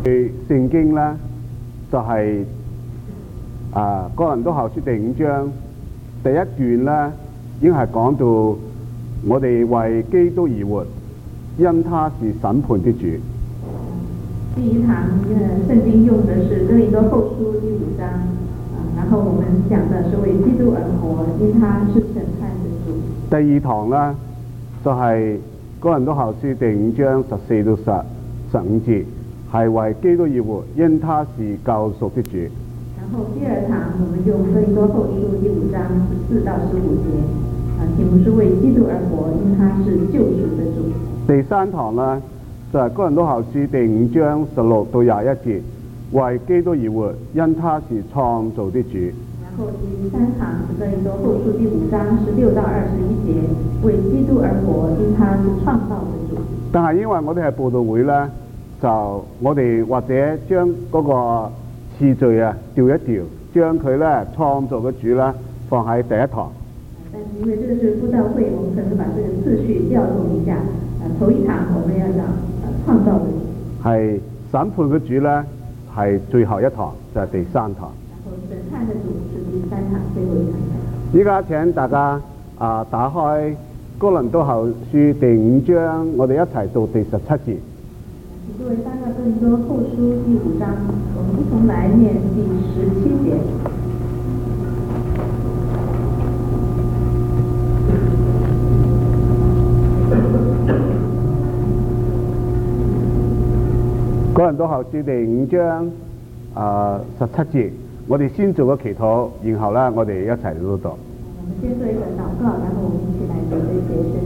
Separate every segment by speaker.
Speaker 1: 聖經咧就係哥林多後書第5章第1段咧，已經係講到我哋為基督而活，因他是審判的主。
Speaker 2: 第一堂聖經用的是哥林多後書第5章，然後我們講的是為基督而活，因他是審判的主。
Speaker 1: 第二堂咧就係哥林多後書第5章14到15節，係為基督而活，因他是救贖的主。
Speaker 2: 然後第二堂我們用哥林多後書第5章14到15節，題目是為基督而活，因他是救贖的主。
Speaker 1: 第三堂咧就係哥林多後書第5章16到21節，為基督而活，因他是創造的主。
Speaker 2: 然後第三堂是哥林多後書第5章16到21節，為基督而活，因他是創造的主。
Speaker 1: 但係因為我哋係佈道會咧，就我哋或者將嗰個次序調一調，將佢咧創造嘅主咧放喺第一堂。
Speaker 2: 但是因為這個是佈道會，我們可能把這個次序調動一下。頭一堂我們要講創造的主，係
Speaker 1: 審判嘅主咧係最後一堂，就係第三堂。
Speaker 2: 然後審判的主是第三堂，最後一堂。
Speaker 1: 依家請大家打開哥林多後書第5章，我哋一齊讀第17節。
Speaker 2: 各位翻到哥林多後書第5章，我們一同來念第17節。
Speaker 1: 哥林多後書第5章17節，我哋先做個祈禱，然後咧我哋一齊讀。
Speaker 2: 我們先做一個禱告，然後我們一起來讀這些聖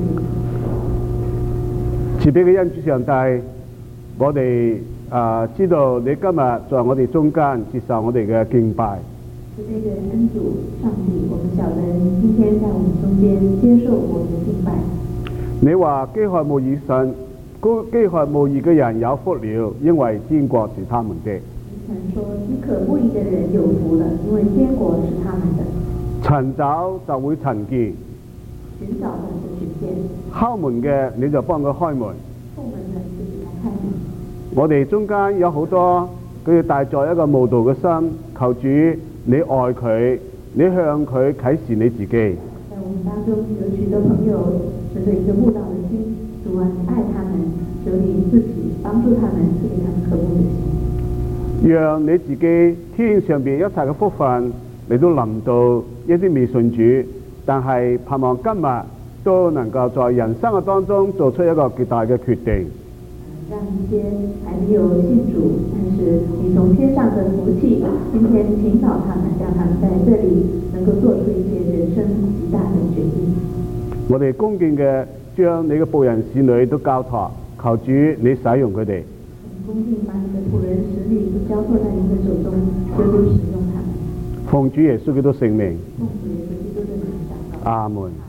Speaker 2: 經。
Speaker 1: 慈悲嘅恩主上帝，我哋知道你今日在我哋中間接受我哋嘅敬拜。
Speaker 2: 慈悲嘅恩主上帝，我們曉得你今天在我們中間接受我們的敬拜。
Speaker 1: 你話飢渴慕義神。飢渴慕義嘅人有福了，因為天國是他們的。
Speaker 2: 曾說飢渴慕義的人有福了，因為天國是他們的。
Speaker 1: 尋找就會尋見，
Speaker 2: 尋找的就尋見。
Speaker 1: 敲門嘅你就幫佢開門。
Speaker 2: 叩門的就給他開門。
Speaker 1: 我哋中間有好多佢要帶著一個慕道嘅心，求主你愛佢，你向佢啟示你自己。
Speaker 2: 在我們當中有許多朋友存着一個慕道的心。主啊，你愛他們，求你自己幫助他們，賜給他們渴慕的心。
Speaker 1: 讓你自己天上邊一切嘅福分嚟到臨到一啲未信主，但係盼望今日都能夠在人生嘅當中做出一個極大嘅決定。
Speaker 2: 讓一些還沒有信主，但是你從天上的福氣，今天請導他們，讓他們在這裡能夠做出一些人生極大的決定。
Speaker 1: 我哋恭敬嘅將你嘅僕人使女都交託，求主你使用佢哋。
Speaker 2: 恭敬把你的僕人使女都交託在你的手中，求主使用他們。
Speaker 1: 奉主耶穌基督聖名。
Speaker 2: 奉主耶穌基督的名禱告。
Speaker 1: 阿門。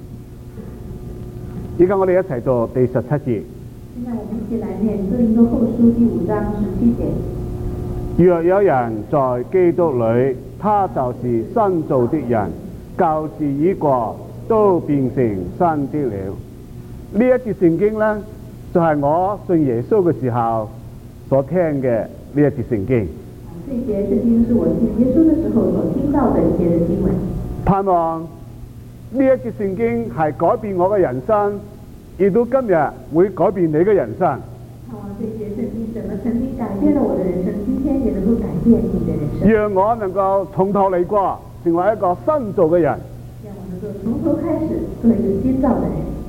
Speaker 1: 依家我哋一齊讀第17節。
Speaker 2: 現在我們一起來念哥林多後書第5章17節。
Speaker 1: 若有人在基督裏，他就是新造的人，舊事已過，都變成新的了。呢一節聖經呢，就係我信耶穌嘅時候所聽嘅呢一節聖經。
Speaker 2: 這節聖經是我信耶穌的時候所聽到的一節的經文。盼
Speaker 1: 望呢一節聖經係改變我嘅人生，亦都今日會改變你嘅人生。
Speaker 2: 盼望這節聖經怎麼曾經改變了我的人生，今天也能夠改變你的人生。
Speaker 1: 讓我能夠從頭嚟過，成為一個新造嘅人。
Speaker 2: 讓我能夠從頭開始做一個新造的人。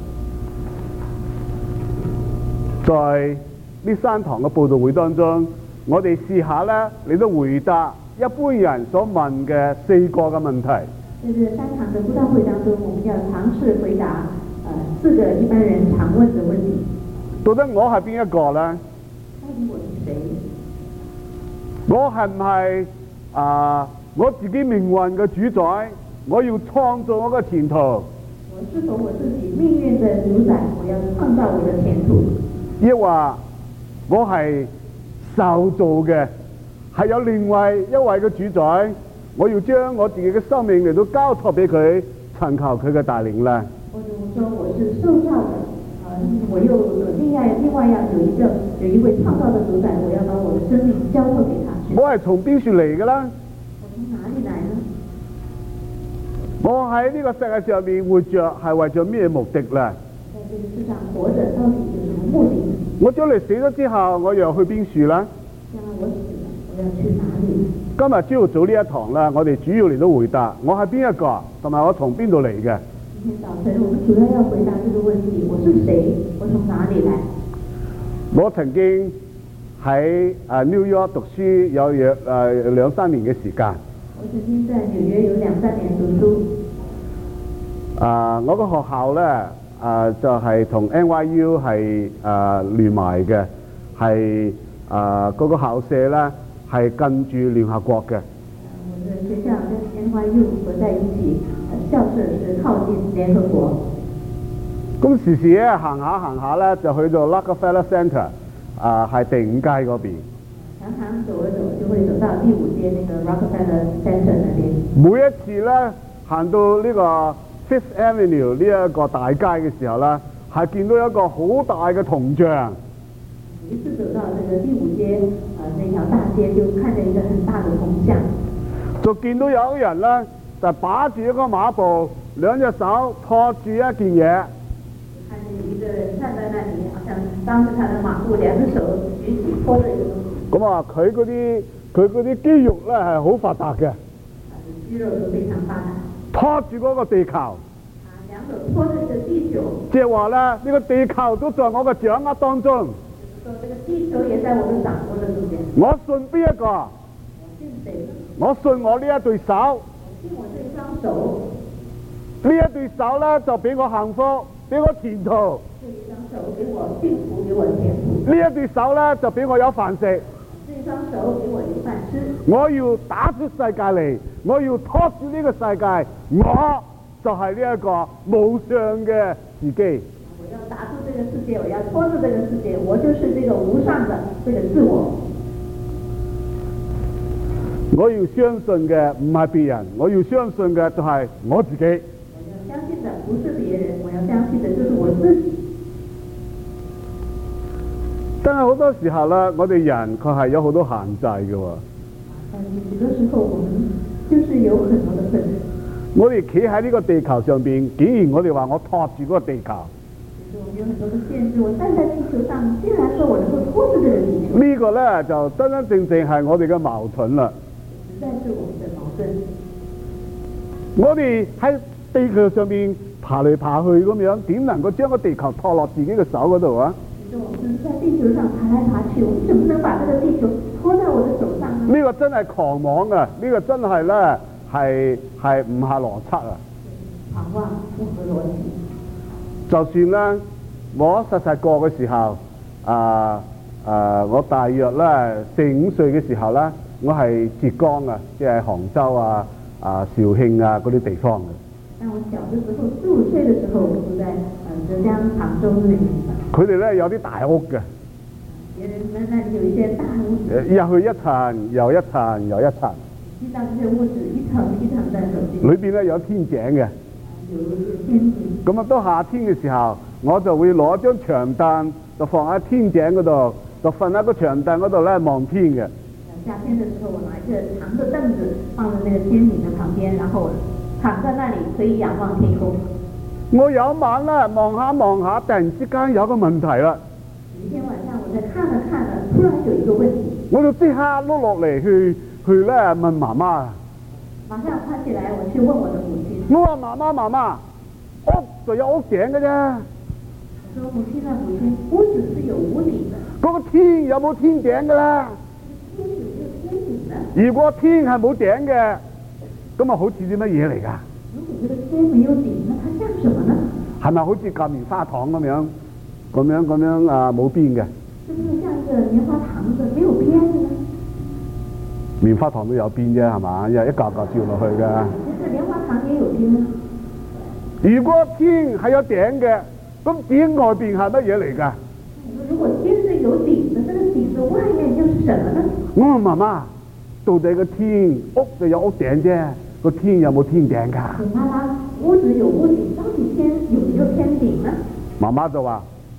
Speaker 1: 在呢3堂嘅佈道會當中，我哋試下咧，你都回答一般人所問嘅4個嘅問題。
Speaker 2: 在這3堂嘅佈道會當中，我們要嘗試回答4個一般人常問嘅問題。
Speaker 1: 到底我係邊一個咧？
Speaker 2: 到底我是誰？
Speaker 1: 我係唔係我自己命運嘅主宰？我要創造我嘅前途。
Speaker 2: 我是否我自己命運嘅主宰？我要創造我嘅前途。
Speaker 1: 抑或我係受造嘅，係有另外一位嘅主宰，我要將我自己嘅生命嚟到交託俾佢，尋求佢嘅帶領咧。
Speaker 2: 或者我說我是受造的， 我又另外要有一位創造的主宰，我要把我的生命交託給他。
Speaker 1: 我係從邊處嚟嘅啦？
Speaker 2: 我從哪裡來呢？
Speaker 1: 我喺呢個世界上面活着係為咗咩目的咧？
Speaker 2: 在這個世上活着到底有什麼目的？
Speaker 1: 我將來死咗之後，我又去邊處啦？
Speaker 2: 將來我死了，我要去哪裡？
Speaker 1: 今日朝早呢一堂啦，我哋主要嚟到回答我係邊一個，同埋我從邊度嚟嘅。
Speaker 2: 今天早晨我們主要要回答這個問題：我是誰？我從哪裡來？
Speaker 1: 我曾經喺New York 讀書有約2-3年嘅時間。
Speaker 2: 我曾經在紐約有2-3年讀書。
Speaker 1: 我個學校咧就係同 NYU 係聯埋嘅，係嗰個校舍咧係近住聯合國嘅。
Speaker 2: 我的學校跟 NYU 合在一起，校舍是靠近聯合國。
Speaker 1: 咁時時咧行下咧就去到 Rockefeller Center，係第5街嗰邊。
Speaker 2: 常常走一走就會走到第5街那個 Rockefeller Center 那邊。
Speaker 1: 每一次咧行到呢個 Fifth Avenue 呢一個大街嘅時候咧，係見到一個好大嘅銅像。
Speaker 2: 每一次走到這個第5街那條大街，就看見一個很大的銅像。就
Speaker 1: 見到有人咧就把住一個馬步，2隻手托住一件嘢。
Speaker 2: 看見有一個人站在那裡，好像當着他的馬步，2隻手舉起托着一個東西。咁啊，
Speaker 1: 佢嗰啲肌肉咧係好發達嘅。
Speaker 2: 肌肉都非常發達。
Speaker 1: 拖住嗰個地球。
Speaker 2: 2手拖着這個地球。
Speaker 1: 即係話咧，呢個地球都在我嘅掌握當中。
Speaker 2: 說這個地球也在我的掌握的中間。
Speaker 1: 我信邊一個？
Speaker 2: 我信誰？
Speaker 1: 我信我呢一對手。
Speaker 2: 我信我這雙手。
Speaker 1: 呢一對手咧就俾我幸福，俾我前途。
Speaker 2: 這一雙手給我幸福，給我前途。
Speaker 1: 呢一對手咧就俾我有飯食。
Speaker 2: 這一雙手給我有飯吃。
Speaker 1: 我要打出世界嚟，我要拖住呢個世界，我就係呢一個無上嘅自己。
Speaker 2: 我要打出這個世界，我要拖住這個世界，我就是這個無上的這個自我。
Speaker 1: 我要相信嘅唔係別人，我要相信嘅就係我自己。
Speaker 2: 我要相信的不是別人，我要相信的就是我自己。
Speaker 1: 但係好多時候咧，我哋人佢係有好多限制嘅喎。
Speaker 2: 但是許多時候，我們就是有很多的困難。
Speaker 1: 我哋企喺呢個地球上邊，竟然我哋話我拖住嗰個地球。
Speaker 2: 其實我們有很多的限制，我站在地球上，竟然說我能夠拖住這個地球。
Speaker 1: 呢個咧就真真正正係我哋嘅矛盾啦。
Speaker 2: 實在是我們的矛盾。
Speaker 1: 我哋喺地球上邊爬嚟爬去咁樣，點能夠將個地球拖落自己嘅手嗰度啊？
Speaker 2: 其實我們在地球上爬來爬去，我們怎麼能把這個地球拖在我的手上呢？
Speaker 1: 呢個真係狂妄啊！呢個真係咧係唔係邏輯啊？
Speaker 2: 狂妄，不合邏輯。
Speaker 1: 就算咧，我細個嘅時候，我大約咧4-5歲嘅時候咧，我係浙江啊，即係杭州啊、肇慶啊嗰啲地方嘅。
Speaker 2: 但我小嘅時候，4-5歲嘅時候，我住在浙江杭州那邊。佢
Speaker 1: 哋咧有啲大屋嘅。
Speaker 2: 別人那裡有一些大屋子。
Speaker 1: 入去一層又一層又一層。
Speaker 2: 知道這些屋子一層一層在走進。
Speaker 1: 裏邊咧有天井嘅。
Speaker 2: 有天井。咁
Speaker 1: 到夏天嘅時候，我就會攞張長凳，就放喺天井嗰度，就瞓喺個長凳嗰度咧望天嘅。
Speaker 2: 夏天嘅時候，我拿一個長的凳子放在那個天井嘅旁邊，然後躺在那裡可以仰望天空。
Speaker 1: 我有一晚咧望下，突然之間有個問題啦。
Speaker 2: 有一天晚上，我在看了，突然有一個問題。我
Speaker 1: 就即刻碌落嚟去咧問媽媽。
Speaker 2: 馬上爬起來，我去問我的母親。
Speaker 1: 我話媽媽，屋就有屋頂嘅啫。
Speaker 2: 我說母親，屋子是有屋頂嘅。
Speaker 1: 嗰個天有冇天頂嘅咧？
Speaker 2: 天有沒有天頂呢？
Speaker 1: 如果天係冇頂嘅，咁啊好似啲乜嘢嚟㗎？
Speaker 2: 如果這個天沒有頂，那它像什麼呢？
Speaker 1: 係咪好似嚿棉花糖咁樣冇邊嘅？
Speaker 2: 是不是像一個棉花糖子沒有邊嘅呢？
Speaker 1: 棉花糖都有邊啫，係嘛？因為一嚿嚿照落去㗎。
Speaker 2: 其實棉花糖也有邊啊。
Speaker 1: 如果天係有頂嘅，咁頂外邊係乜嘢嚟㗎？
Speaker 2: 如果天是有頂的，這個頂子外面又是什麼呢？
Speaker 1: 我問媽媽，到底個天屋就有屋頂啫，個天有冇天頂㗎？
Speaker 2: 媽媽，屋子有屋頂，到底天有沒有天頂呢？
Speaker 1: 媽媽就話：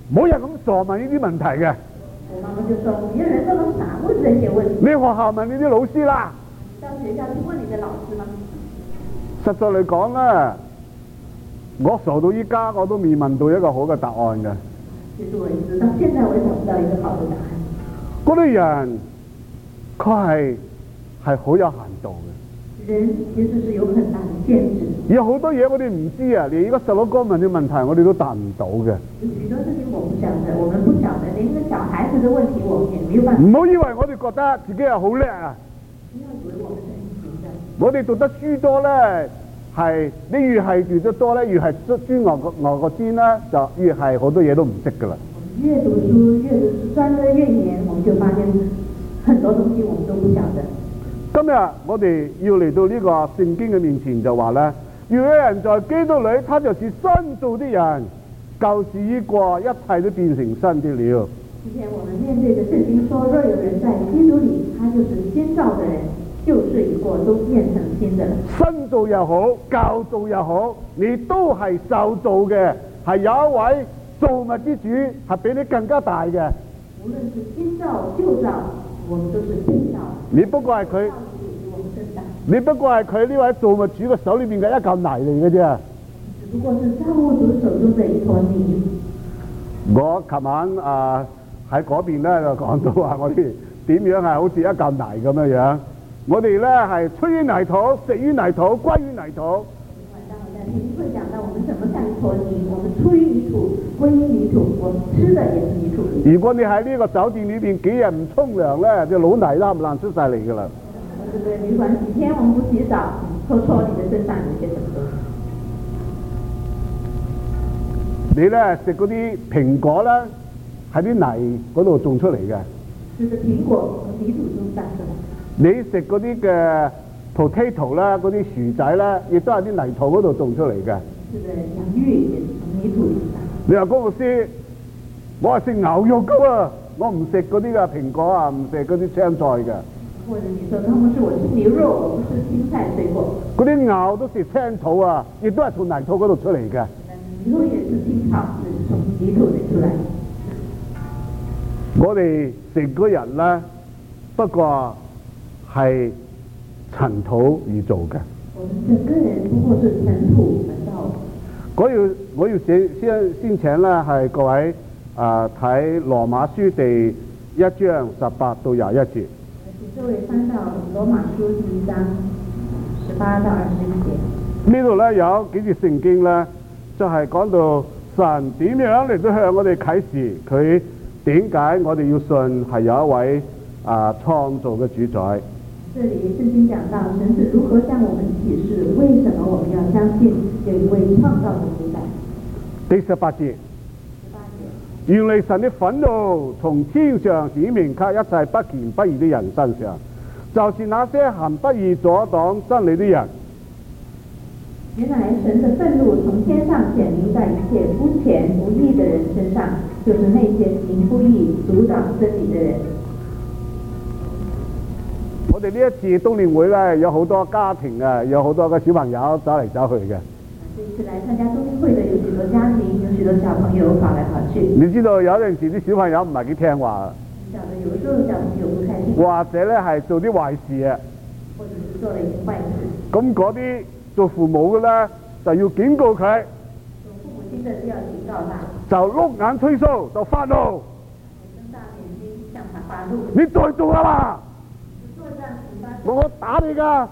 Speaker 1: 冇人咁傻問呢啲問題嘅。
Speaker 2: 我媽媽就說：沒有人這麼傻問這些問題。
Speaker 1: 你學校問呢啲老師啦。
Speaker 2: 到學校去問你的老師嗎？
Speaker 1: 實在嚟講咧，我傻到依家我都未問到一個好嘅答案嘅。
Speaker 2: 其實我一直到現在我也找不到一個好的答案。
Speaker 1: 嗰啲人佢係好有限度嘅。
Speaker 2: 人其實是有很大的限制。
Speaker 1: 有好多嘢我哋唔知啊，連而家細佬哥問啲問題我哋都答唔到嘅。
Speaker 2: 有許多事情我不曉得，我們不曉得，連一個小孩子的問題我們也沒有辦法。
Speaker 1: 唔好以為我哋覺得自己係好叻啊！
Speaker 2: 不要以為我們是很行的。
Speaker 1: 我哋讀得書多咧，係你越係讀得多咧，越係專外個專啦，就越係好多嘢都唔識噶啦。
Speaker 2: 越讀書專科越嚴，我們就發現很多東西我們都不曉得。
Speaker 1: 今日我哋要嚟到呢個聖經嘅面前就話咧，如果有人在基督裏，他就是新造的人，舊事已過，一切都變成新的了。
Speaker 2: 今天我們面對着聖經說，若有人在基督裏，他就是新造的人，舊事已過，都變成新的了。
Speaker 1: 新造又好，舊造又好，你都係受造嘅，係有一位造物之主，係比你更加大嘅。
Speaker 2: 無論是新造舊造，我們都是新造。
Speaker 1: 你不過係佢，你不過係佢呢位造物主嘅手裏邊嘅一嚿泥嚟嘅啫。
Speaker 2: 只不過是造物主手中的一坨泥。
Speaker 1: 我琴晚喺嗰邊咧就講到話，我哋點樣係好似一嚿泥咁樣樣。我哋咧係出於泥土，食於泥土，歸於泥土。
Speaker 2: 晚上我在聽會講到，我們怎麼像一坨泥，我們出於泥土，歸於泥土，我們吃的也是泥土。
Speaker 1: 如果你喺呢個酒店裏邊幾日唔沖涼咧，就老泥啦，爛出晒嚟噶啦。
Speaker 2: 這個旅館幾天我們不洗澡，搓搓你的身上有些什麼東西。
Speaker 1: 你咧食嗰啲蘋果咧，喺啲泥嗰度種出嚟嘅。
Speaker 2: 食嘅蘋果從泥土中長出來。
Speaker 1: 你食嗰啲嘅 potato 啦，嗰啲薯仔咧，亦都係啲泥土嗰度種出嚟嘅。
Speaker 2: 是的，洋芋也是從泥土裡長。
Speaker 1: 你話高牧師，我係食牛肉噶喎，我唔食嗰啲嘅蘋果啊，唔食嗰啲青菜嘅。
Speaker 2: 或者你說高牧師，我吃牛肉，我不吃青菜水果。
Speaker 1: 嗰啲牛都食青草啊，亦都係從泥土嗰度出嚟嘅。
Speaker 2: 牛也是青草，是從泥土裡出來。
Speaker 1: 我哋成個人咧，不過係塵土而做嘅。
Speaker 2: 我們整個人不過是塵土而造的。
Speaker 1: 我要先請咧係各位睇羅馬書第1章18到21節。
Speaker 2: 請各位翻到羅馬書第1章18到21節。
Speaker 1: 呢度咧有幾節聖經咧，就係講到神點樣嚟到向我哋啟示佢點解我哋要信係有一位創造嘅主宰。
Speaker 2: 這裡聖經講到神是如何向我們啟示，為什麼我們要相信有一位創造的主宰。
Speaker 1: 第18節，原來神的憤怒從天上顯明給一切不虔不義的人身上，就是那些行不義阻擋真理的人。
Speaker 2: 原來神的憤怒從天上顯明在一切不虔不義的人身上，就是那些行不義阻擋真理的人。
Speaker 1: 我哋呢一次冬令會咧，有好多家庭啊，有好多嘅小朋友走嚟走去嘅。
Speaker 2: 這次來參加冬令會的有許多家庭，有許多小朋友跑來跑去。
Speaker 1: 你知道有陣時啲小朋友唔係幾聽話。
Speaker 2: 曉得有時候小朋友不太聽。
Speaker 1: 或者咧係做啲壞事啊。
Speaker 2: 或者是做了一些壞事。
Speaker 1: 咁嗰啲做父母嘅咧，就要警告佢。
Speaker 2: 做父母親的就要警告他。
Speaker 1: 就碌眼吹鬚，就發怒。
Speaker 2: 睜大眼睛向他發怒。
Speaker 1: 你再做啊嘛！我打你㗎。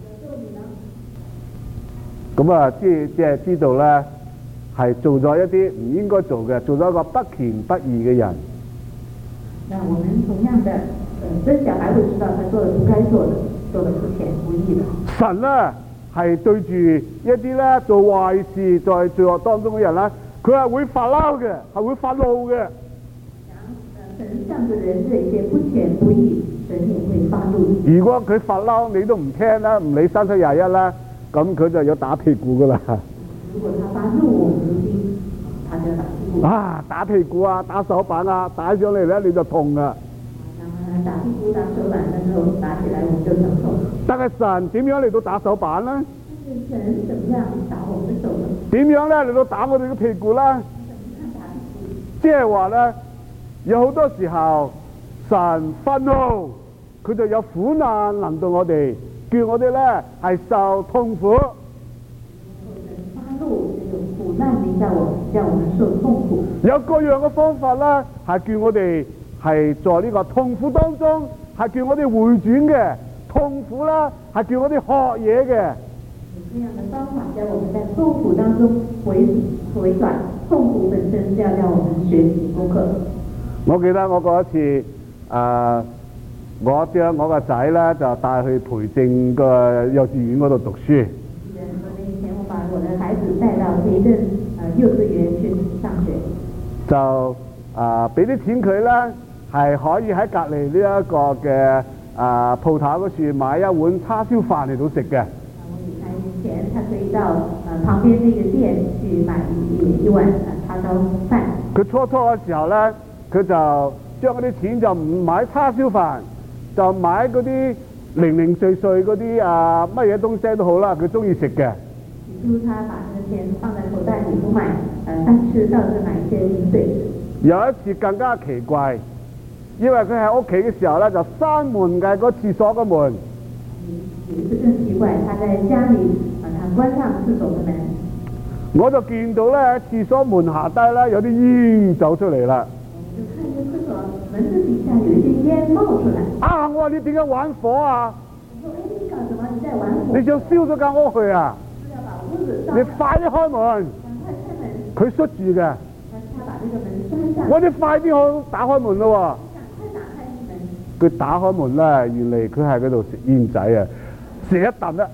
Speaker 1: 咁啊，即係知道咧，係做咗一啲唔應該做嘅，做咗一個不虔不義嘅人。
Speaker 2: 那我們同樣的，這小孩會知道他做了不該做的，做了不虔不義的。神
Speaker 1: 咧係對住一啲咧做壞事在罪惡當中嘅人咧，佢係會發嬲嘅，係會發怒嘅。
Speaker 2: 神向着人這些不虔不義，神也會發怒。
Speaker 1: 如果佢發嬲，你都唔聽啦，唔理3721啦，咁佢就要打屁股噶啦。
Speaker 2: 如果他發怒，我們不聽，他就打屁股。
Speaker 1: 打屁股啊，打手板啊，打上嚟咧你就痛啊。
Speaker 2: 打屁股、打手板嘅時候，打起來我們就疼痛。
Speaker 1: 但係神點樣嚟到打手板咧？
Speaker 2: 神怎麼樣打我們的手呢？
Speaker 1: 點樣咧嚟到打我哋嘅屁股啦？ 即係話咧，有好多時候神憤怒，佢就有苦難臨到我哋，叫我哋咧係受痛苦。
Speaker 2: 發怒有苦難臨到我們，叫我們受痛苦。
Speaker 1: 有各樣嘅方法咧，係叫我哋係在呢個痛苦當中，係叫我哋回轉嘅。痛苦啦，係叫我哋學嘢嘅。
Speaker 2: 有這樣的方法，叫我們在痛苦當中回轉。痛苦本身是要讓我們學習功課。
Speaker 1: 我記得我嗰一次，我將我個仔咧就帶去培正個幼稚園嗰度讀書。
Speaker 2: 記得很多年以前，我把我的孩子帶到培正幼稚園去上學。就
Speaker 1: 俾啲錢佢咧，係可以喺隔離呢一個嘅鋪頭嗰處買一碗叉燒飯嚟到食嘅。
Speaker 2: 我給他一點錢，他可以到旁邊呢個店去買一碗叉燒飯。
Speaker 1: 佢初嘅時候咧，佢就將嗰啲錢就唔買叉燒飯，就買嗰啲零零碎碎嗰啲乜嘢東西都好啦，佢中意食嘅。
Speaker 2: 起初他把那個錢放在口袋裡不買飯吃，倒是買一些零碎。
Speaker 1: 有一次更加奇怪，因為佢喺屋企嘅時候咧，就閂門嘅嗰廁所嘅門。
Speaker 2: 有一次更奇怪，他在家裡他關上廁所嘅門。
Speaker 1: 我就見到咧廁所門下低咧有啲煙走出嚟啦。
Speaker 2: 就看見廁所門子底下有一些煙冒出來。
Speaker 1: 我話你點解玩火啊？
Speaker 2: 我說你搞什麼？你在玩火？
Speaker 1: 你想燒咗間屋去啊？
Speaker 2: 是要把屋子燒。
Speaker 1: 你快啲開門！
Speaker 2: 趕快開門。
Speaker 1: 佢塞住嘅。
Speaker 2: 他把呢個門關上。
Speaker 1: 我哋快啲去打開門咯喎！
Speaker 2: 趕快打開門。
Speaker 1: 佢打開門咧，原嚟佢喺嗰度食煙仔啊，食一啖咧。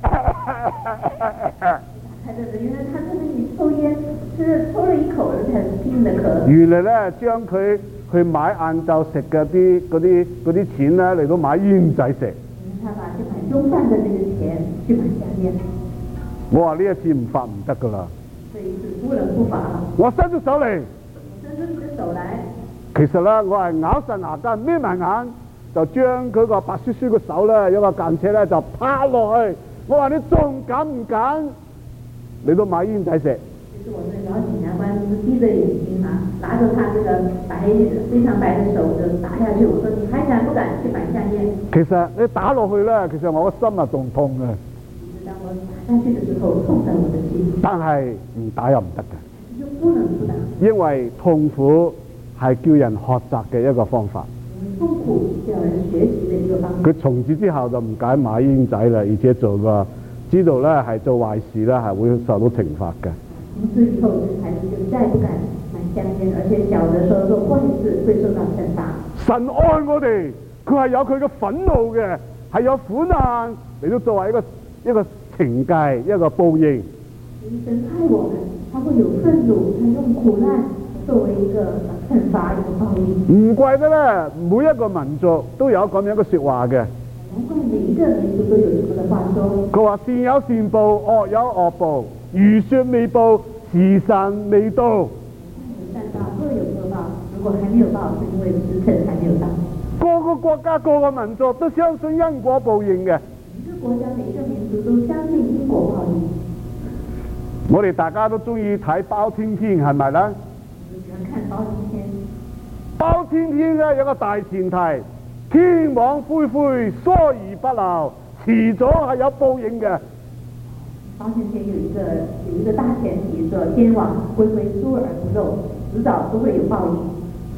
Speaker 2: 原來他在那裡抽煙，是抽了一口才拼命的咳。
Speaker 1: 原來咧，將佢去買晏晝食嘅嗰啲錢咧嚟到買煙仔食。
Speaker 2: 他把去買中飯的那個錢去買香煙。
Speaker 1: 我話呢一次唔發唔得噶啦。
Speaker 2: 這一次不能不發了。
Speaker 1: 我伸出手嚟。
Speaker 2: 伸出你的手來。
Speaker 1: 其實咧，我係咬實牙根，眯埋眼，就將佢個白雪雪嘅手咧，有個間尺咧就拍落去。我話你仲敢唔敢？你都買煙仔食。
Speaker 2: 其實我們老檢察官是閉着眼睛拿着他這個非常白的手就打下去。我說你還敢不敢去買香煙？
Speaker 1: 其實你打落去咧，其實我個心啊仲痛嘅。
Speaker 2: 其實當我打下去的時候，痛在我的心。
Speaker 1: 但係唔打又唔得嘅。
Speaker 2: 就不能不打。
Speaker 1: 因為痛苦係叫人學習嘅一個方法。
Speaker 2: 痛苦叫人學習嘅一個方法。
Speaker 1: 佢從此之後就唔敢買煙仔啦，而且知道咧係做壞事咧係會受到懲罰嘅。
Speaker 2: 從此以後，孩子就再不敢買香煙，而且曉得說做壞事會受到懲罰。神
Speaker 1: 愛我哋，佢係有佢嘅憤怒嘅，係有苦難嚟到作為一個懲戒，一個報應。
Speaker 2: 神愛我們，他會有憤怒，他用苦難作為一個懲罰，一個報應。
Speaker 1: 唔怪得咧，每一個民族都有咁樣嘅說話嘅。
Speaker 2: 難怪每一個民族都有這麼的話說。
Speaker 1: 佢話善有善報，惡有惡報，如雪未報，時辰未到。
Speaker 2: 有善報，惡有惡報，如果還沒有報，是因為時辰還沒有到。
Speaker 1: 個個國家、個個民族都相信因果報應嘅。
Speaker 2: 每個國家、每個民族都相信因果報應。
Speaker 1: 我哋大家都中意睇包青天，係咪咧？
Speaker 2: 我喜歡看包青天。
Speaker 1: 包青天咧有個大前提。天網恢恢，疏而不漏，遲早係有報應嘅。
Speaker 2: 包青天有一個大前提，說天網恢恢，疏而不漏，遲早都會有報應。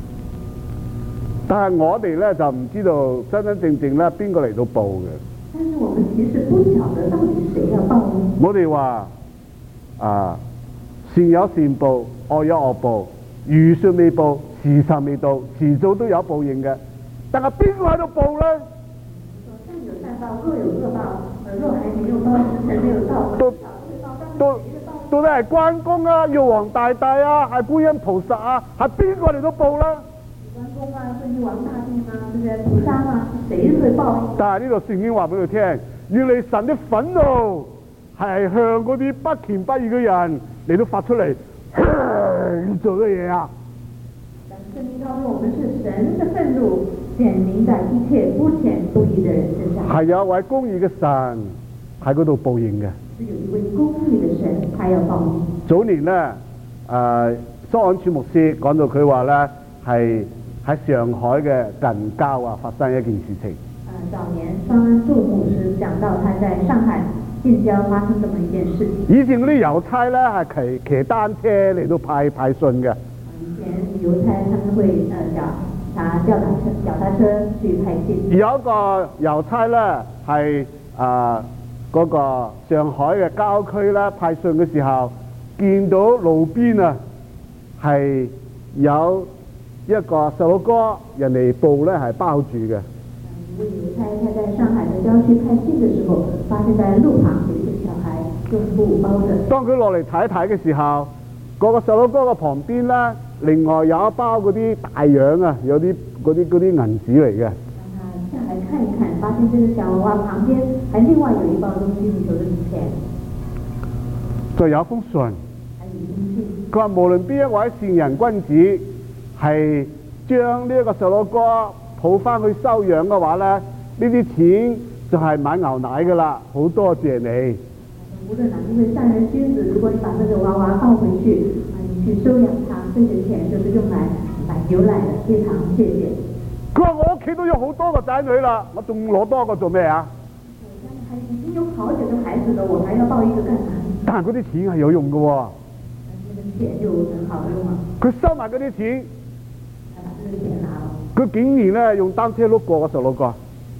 Speaker 1: 但係我哋咧就唔知道真真正正咧邊個嚟到報嘅。
Speaker 2: 但是我們其實不曉得到底誰要報應。
Speaker 1: 我哋話善有善報，惡有惡報，如雪未報，時辰未到，遲早都有報應嘅。但係邊個喺度報咧？
Speaker 2: 善有善報，惡有惡報，若還沒有報，時辰沒有到，
Speaker 1: 到底係關公啊、玉皇大帝啊、係觀音菩薩啊，係邊個嚟到報咧？
Speaker 2: 關公啊，是玉皇大帝嗎？是菩薩嗎？誰會報應？
Speaker 1: 但係呢度聖經話俾佢聽，原來神的憤怒係向嗰啲不虔不義嘅人嚟到發出嚟，你做乜嘢啊？
Speaker 2: 聖經告訴我們，是神的憤怒顯明在一切不虔不義的人身上。
Speaker 1: 係有一位公義嘅神喺嗰度報應嘅。
Speaker 2: 是有一位公義嘅神，他要報應。
Speaker 1: 早年咧， 蘇安柱牧師講到佢話咧係喺上海嘅近郊啊發生一件事情。
Speaker 2: 早年雙安柱牧師講到他在上海近郊發生這麼一件事情。
Speaker 1: 以前嗰啲郵差咧係騎單車嚟到派信嘅。
Speaker 2: 以前郵差他們會拿腳踏車去派信。
Speaker 1: 有一個郵差咧係嗰個上海嘅郊區咧派信嘅時候，見到路邊啊係有一個細路哥人哋布咧係包住嘅。
Speaker 2: 有個郵差他在上海嘅郊區派信嘅時候，發現在路旁有一個小孩用布包着。當佢落嚟睇一睇嘅時候，嗰個細路哥嘅旁邊咧，另外有一包嗰啲大洋啊，有啲嗰啲銀紙嚟嘅。下來看一看，發現這個小娃娃旁邊還另外有一包東西，裏頭的紙錢。就有封信。佢話無論邊一位善人君子係將呢一個細路哥抱翻去收養嘅話咧，呢啲錢就係買牛奶噶啦，好多謝你。無論哪一位善人君子，如果你把這個娃娃抱回去，你去收養他，這些錢就是用來買牛奶的，非常謝謝。佢話我屋企都有好多個仔女啦，我仲攞多個做咩啊？我家裡已經有好幾個孩子了，我還要抱一個幹嘛？但係嗰啲錢係有用嘅喎。嗰啲錢就很好用啊！佢收埋嗰啲錢，佢竟然咧用單車碌過個細路哥。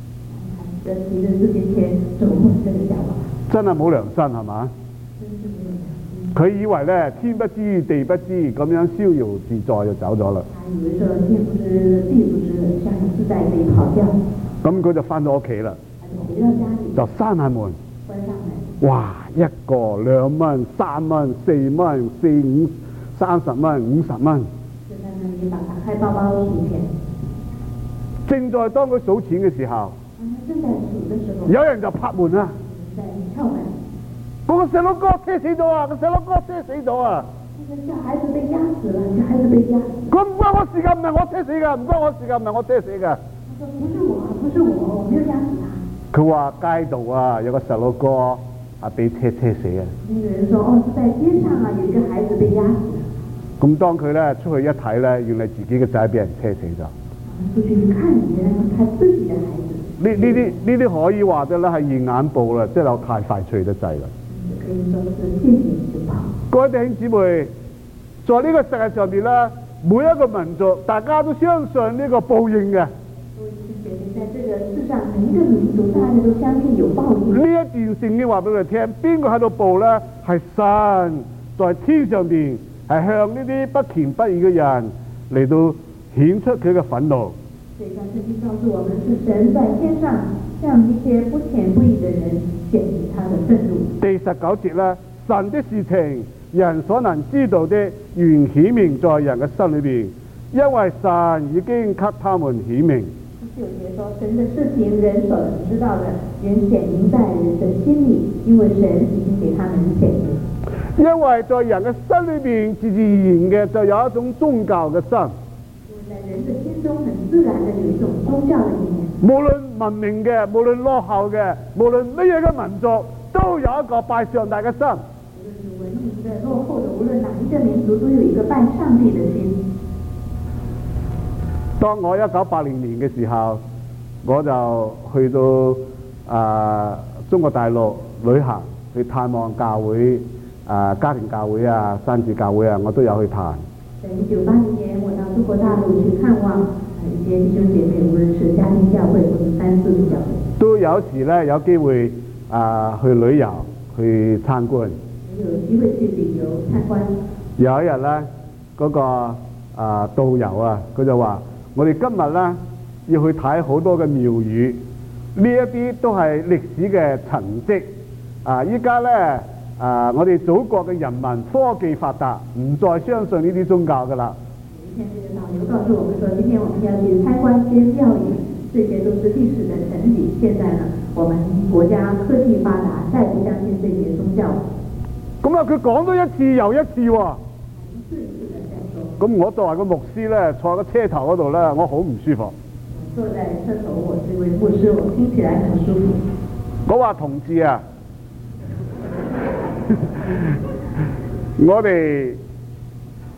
Speaker 2: 真係冇良心係嘛？佢以為咧天不知地不知咁樣逍遙自在就走咗啦。咁佢就翻到屋企啦，就閂下門。哇！一個2蚊、3蚊、4蚊、4、5、30蚊、50蚊。正在當佢數錢嘅時候，有人就拍門啦。嗰個細路哥車死咗啊！個細路哥車死咗啊！小孩子被壓死了，小孩子被壓。佢唔關我事㗎，唔係我車死㗎，唔關我事㗎，唔係我車死㗎。不是我，我沒有壓死他。佢話街度啊，有個細路哥被車死啊。那個人說：哦，在街上啊，有一個孩子被壓死。咁當佢咧出去一睇咧，原來自己嘅仔俾人車死咗。出去一看，原來係他自己嘅孩子。呢啲可以話得咧係現眼報啦，即係有太快脆得滯啦。各位弟兄姊妹，在呢個世界上邊咧，每一個民族大家都相信呢個報應嘅。在這個世上，每一個民族大家都相信有報應。呢一段聖經話俾佢聽，邊個喺度報咧？係神在天上邊係向呢啲不虔不義嘅人嚟到顯出佢嘅憤怒。這段聖經告訴我們，是神在天上向一些不虔不義的人顯示他的憤怒。第19節咧，神的事情人所能知道的，原顯明在人嘅心裏邊，因為神已經給他們顯明。19節說，神的事情人所能知道的，原顯明在人的心裏，因為神已經給他們顯明。因為在人嘅心裏邊，自自然嘅就有一種宗教嘅心。在人的心中，很自然的有一種宗教的意念。無論文明嘅，無論落後嘅，無論乜嘢嘅民族，都有一個拜上帝嘅心。無論是文明的、落後的，無論哪一個民族，都有一個拜上帝的心。當我1980年嘅時候，我就去到中國大陸旅行，去探望教會。家庭教會啊、山子教會啊，我都有去探。在1980年，我到中國大陸去看望一些弟兄姐妹，無論是家庭教會或者山子教會。都有時咧有機會去旅遊去參觀。有機會去旅遊參觀。有一日咧，嗰個導遊啊，佢就話：我哋今日咧要去睇好多嘅廟宇，呢一啲都係歷史嘅痕跡。依家咧。我哋祖國嘅人民科技發達，唔再相信呢啲宗教噶啦。有一天，這個導遊告訴我們說，今天我們要去參觀一些廟宇，這些都是歷史的痕跡。現在呢，我們國家科技發達，再不相信這些宗教。咁啊，佢講咗一次又一次喎。一次一次的在說。咁我作為個牧師咧，坐喺個車頭嗰度咧，我好唔舒服。坐在車頭，我是一位牧師，我聽起來很舒服。我話同志啊！我哋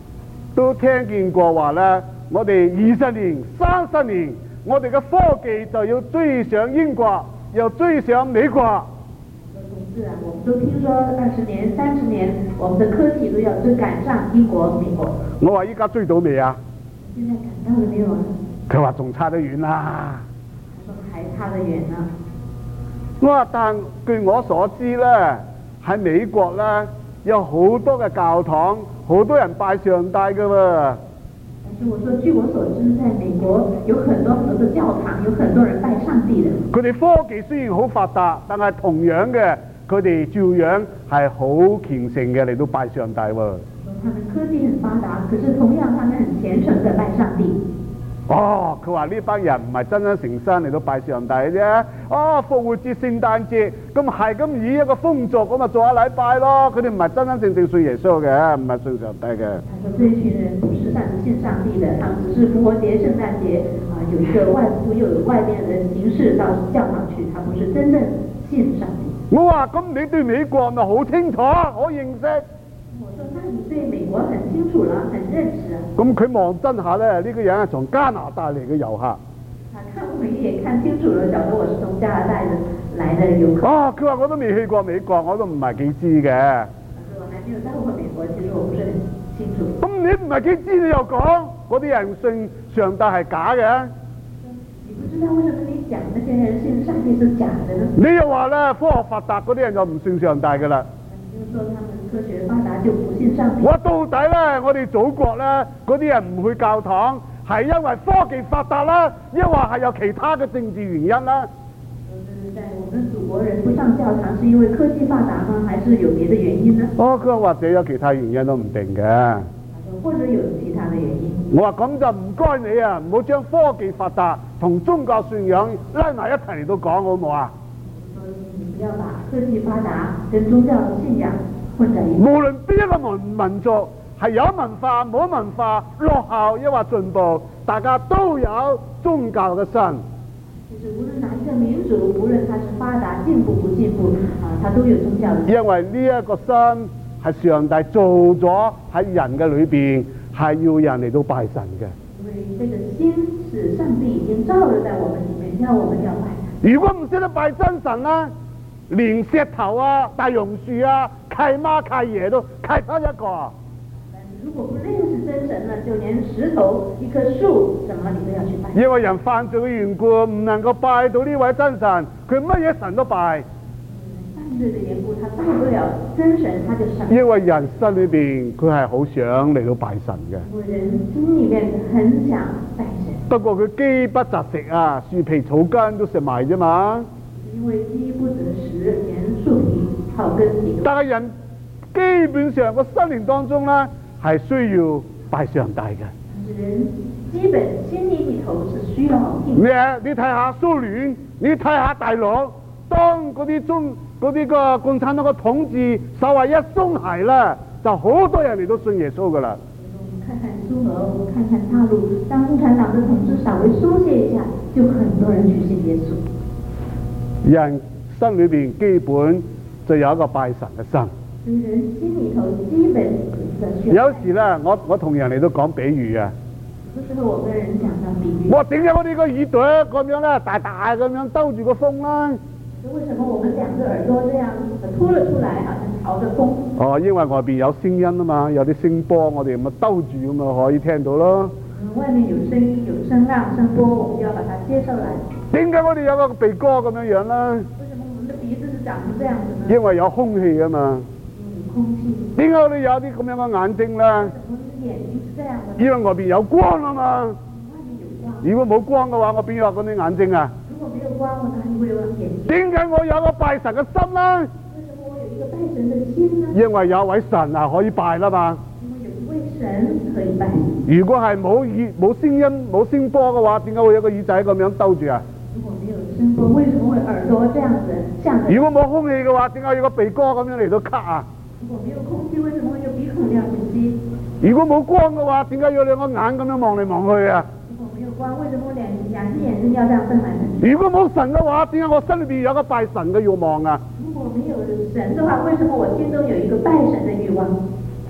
Speaker 1: 都聽見過話咧，我哋20年、30年，我哋嘅科技就要追上英國，又追上美國。
Speaker 3: 是啊，我們都聽說20年、30年，我們的科技都要趕上英國、美國。
Speaker 1: 我話依家追到未啊？
Speaker 3: 現在趕到了沒有啊？
Speaker 1: 佢話仲差得遠啦。
Speaker 3: 他說還差得遠呢。
Speaker 1: 我話但據我所知咧，喺美國咧有好多嘅教堂，好多人拜上帝㗎喎。
Speaker 3: 但是我說據我所知，在美國有很多的教堂，有很多人拜上帝的。
Speaker 1: 佢哋科技雖然好發達，但係同樣嘅，佢哋照樣係好虔誠嘅嚟到拜上帝喎。
Speaker 3: 他們科技很發達，可是同樣他們很虔誠的拜上帝。
Speaker 1: 哦，佢話呢班人唔係真真誠心嚟到拜上帝啫。哦，復活節、聖誕節咁係咁以一個風俗咁啊做下禮拜咯。佢哋唔係真真正正信耶穌嘅，唔係信上帝嘅。
Speaker 3: 他說這一群人不是信上帝的，他們只是復活節、聖誕節有一個外面的形式到教堂去，他不是真正信上帝。
Speaker 1: 我話咁你對美國咪好清楚，好認識。
Speaker 3: 我說那你對美國很清楚了，很認識啊。
Speaker 1: 咁佢望真下咧，呢個人係從加拿大嚟嘅遊客。
Speaker 3: 看我一眼看清楚了，曉得我是從加拿大來的遊客。
Speaker 1: 哦，佢話我都未去過美國，我都唔係幾知嘅。
Speaker 3: 他說我還沒有到過美國，其實我不是很清楚。
Speaker 1: 咁你唔係幾知，你又講嗰啲人信上帝係假嘅？
Speaker 3: 你不知道為什麼你講那些人信上帝是假的呢？
Speaker 1: 你又話咧，科學發達嗰啲人就唔信上帝㗎啦。
Speaker 3: 你就說他們科學發達就不信上帝。
Speaker 1: 我到底咧，我哋祖國咧嗰啲人唔去教堂，係因為科技發達啦，抑或係有其他嘅政治原因啦？
Speaker 3: 就是在我們祖國人不上教堂，是因為科技發達嗎？還是有別的原因呢？
Speaker 1: 哦，佢話或者有其他原因都唔定嘅。
Speaker 3: 或者有其他的原因。
Speaker 1: 我話咁就唔該你啊，唔好將科技發達同宗教信仰拉埋一齊嚟到講，好唔好啊？
Speaker 3: 你不要把科技發達跟宗教信仰混在一起。
Speaker 1: 無論邊一個民族係有文化冇文化，落後抑或進步，大家都有宗教嘅心。
Speaker 3: 其實無論哪一個民族，無論它是發達進步不進步，它都有宗教嘅心。
Speaker 1: 因為呢一個心係上帝做咗喺人嘅裏邊，係要人嚟到拜神嘅。
Speaker 3: 因為這個心是上帝已經造了在我們裡面，要我們要拜。
Speaker 1: 如果唔識得拜真神啦，連石頭啊、大榕樹啊、契媽契爺都契得一個。
Speaker 3: 如果不認識真神呢，就連石頭、一棵樹，什麼你都要去拜。
Speaker 1: 因為人犯罪嘅緣故，唔能夠拜到呢位真神，佢乜嘢神都拜。
Speaker 3: 犯罪的緣故，他拜不了真神，他就神。
Speaker 1: 因為人心裏邊佢係好想嚟到拜神嘅。
Speaker 3: 因為人心裡面很想拜神。
Speaker 1: 不過佢飢不擇食啊，樹皮草根都食埋啫嘛。
Speaker 3: 因為飢不擇食，連樹皮草根你都。
Speaker 1: 但係人基本上個心靈當中咧，係需要拜上帝嘅。
Speaker 3: 人基本心理裡頭是需要敬。
Speaker 1: 你睇下蘇聯，你睇下大陸，當嗰啲個共產黨嘅統治稍為一鬆懈啦，就好多人嚟到信耶穌噶啦。
Speaker 3: 我們看看蘇俄，我們看看大陸，當共產黨的統治稍微鬆懈一下，就很多人去信耶穌。
Speaker 1: 人心裏邊基本就有一個拜神嘅心。
Speaker 3: 人心裡頭基本
Speaker 1: 有時咧，我同人嚟到講比喻啊。
Speaker 3: 有時候我跟人講到比喻。
Speaker 1: 我點解我哋個耳朵咁樣咧，大大咁樣兜住個風啦？
Speaker 3: 為什麼我們兩個耳朵這樣凸了出來，好像朝着風？
Speaker 1: 哦，因為外邊有聲音啊嘛，有啲聲波，我哋咪兜住咁咪可以聽到咯。
Speaker 3: 外面有聲音、有聲浪、聲波，我們就要把它接受來。
Speaker 1: 點解我哋有個鼻哥咁樣樣啦？
Speaker 3: 為什麼我們的鼻子是長成這樣子呢？
Speaker 1: 因為有空氣啊嘛。
Speaker 3: 空氣。
Speaker 1: 點解我哋有啲咁樣嘅眼睛咧？
Speaker 3: 眼睛是這樣的。
Speaker 1: 因為外邊有光啊嘛。
Speaker 3: 外面有光。
Speaker 1: 如果冇光嘅話，我邊有嗰啲眼睛啊？
Speaker 3: 如果沒有光，我哪裡會有眼睛？
Speaker 1: 點解我有個拜神嘅心咧？
Speaker 3: 為什麼我有一個拜神嘅心呢？
Speaker 1: 因為有位神啊可以拜啦嘛。
Speaker 3: 因為有一位神可以拜。
Speaker 1: 如果係冇聲音、冇聲波嘅話，點解會有個耳仔咁樣兜住啊？
Speaker 3: 如果沒有聲波，為什麼會耳朵這樣子向着？
Speaker 1: 如果冇空氣嘅話，點解有個鼻哥咁樣嚟到咳啊？
Speaker 3: 如果沒有空氣，為什麼會有鼻孔這樣呼吸？
Speaker 1: 如果冇光嘅話，點解要兩個眼咁樣望嚟望去啊？
Speaker 3: 如果沒有光，為什麼兩隻眼睛要這樣瞪來瞪去？
Speaker 1: 如果冇神嘅話，點解我心裏邊有個拜神嘅慾望啊？
Speaker 3: 如果沒有神的話，為什麼我心中有一個拜神的慾望？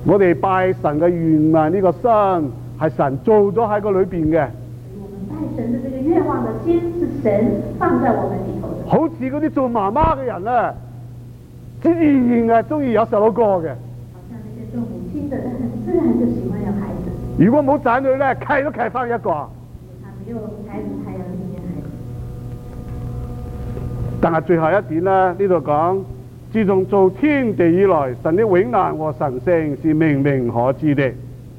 Speaker 2: 我哋拜神嘅願啊，呢個心係神做咗喺個裏邊嘅。
Speaker 3: 我們拜神的這個願望的心是神放在我們裏頭的。
Speaker 2: 好似嗰啲做媽媽嘅人咧，自然係中意有細佬哥嘅。
Speaker 3: 好像那些做母親的，他很自然就喜歡有孩子。
Speaker 2: 如果冇仔女咧，契都契翻一個。
Speaker 3: 他沒有孩子，還有另一個孩子。
Speaker 2: 但係最後一點咧，呢度講，自從造天地以來，神的永難和神性是明明可知的。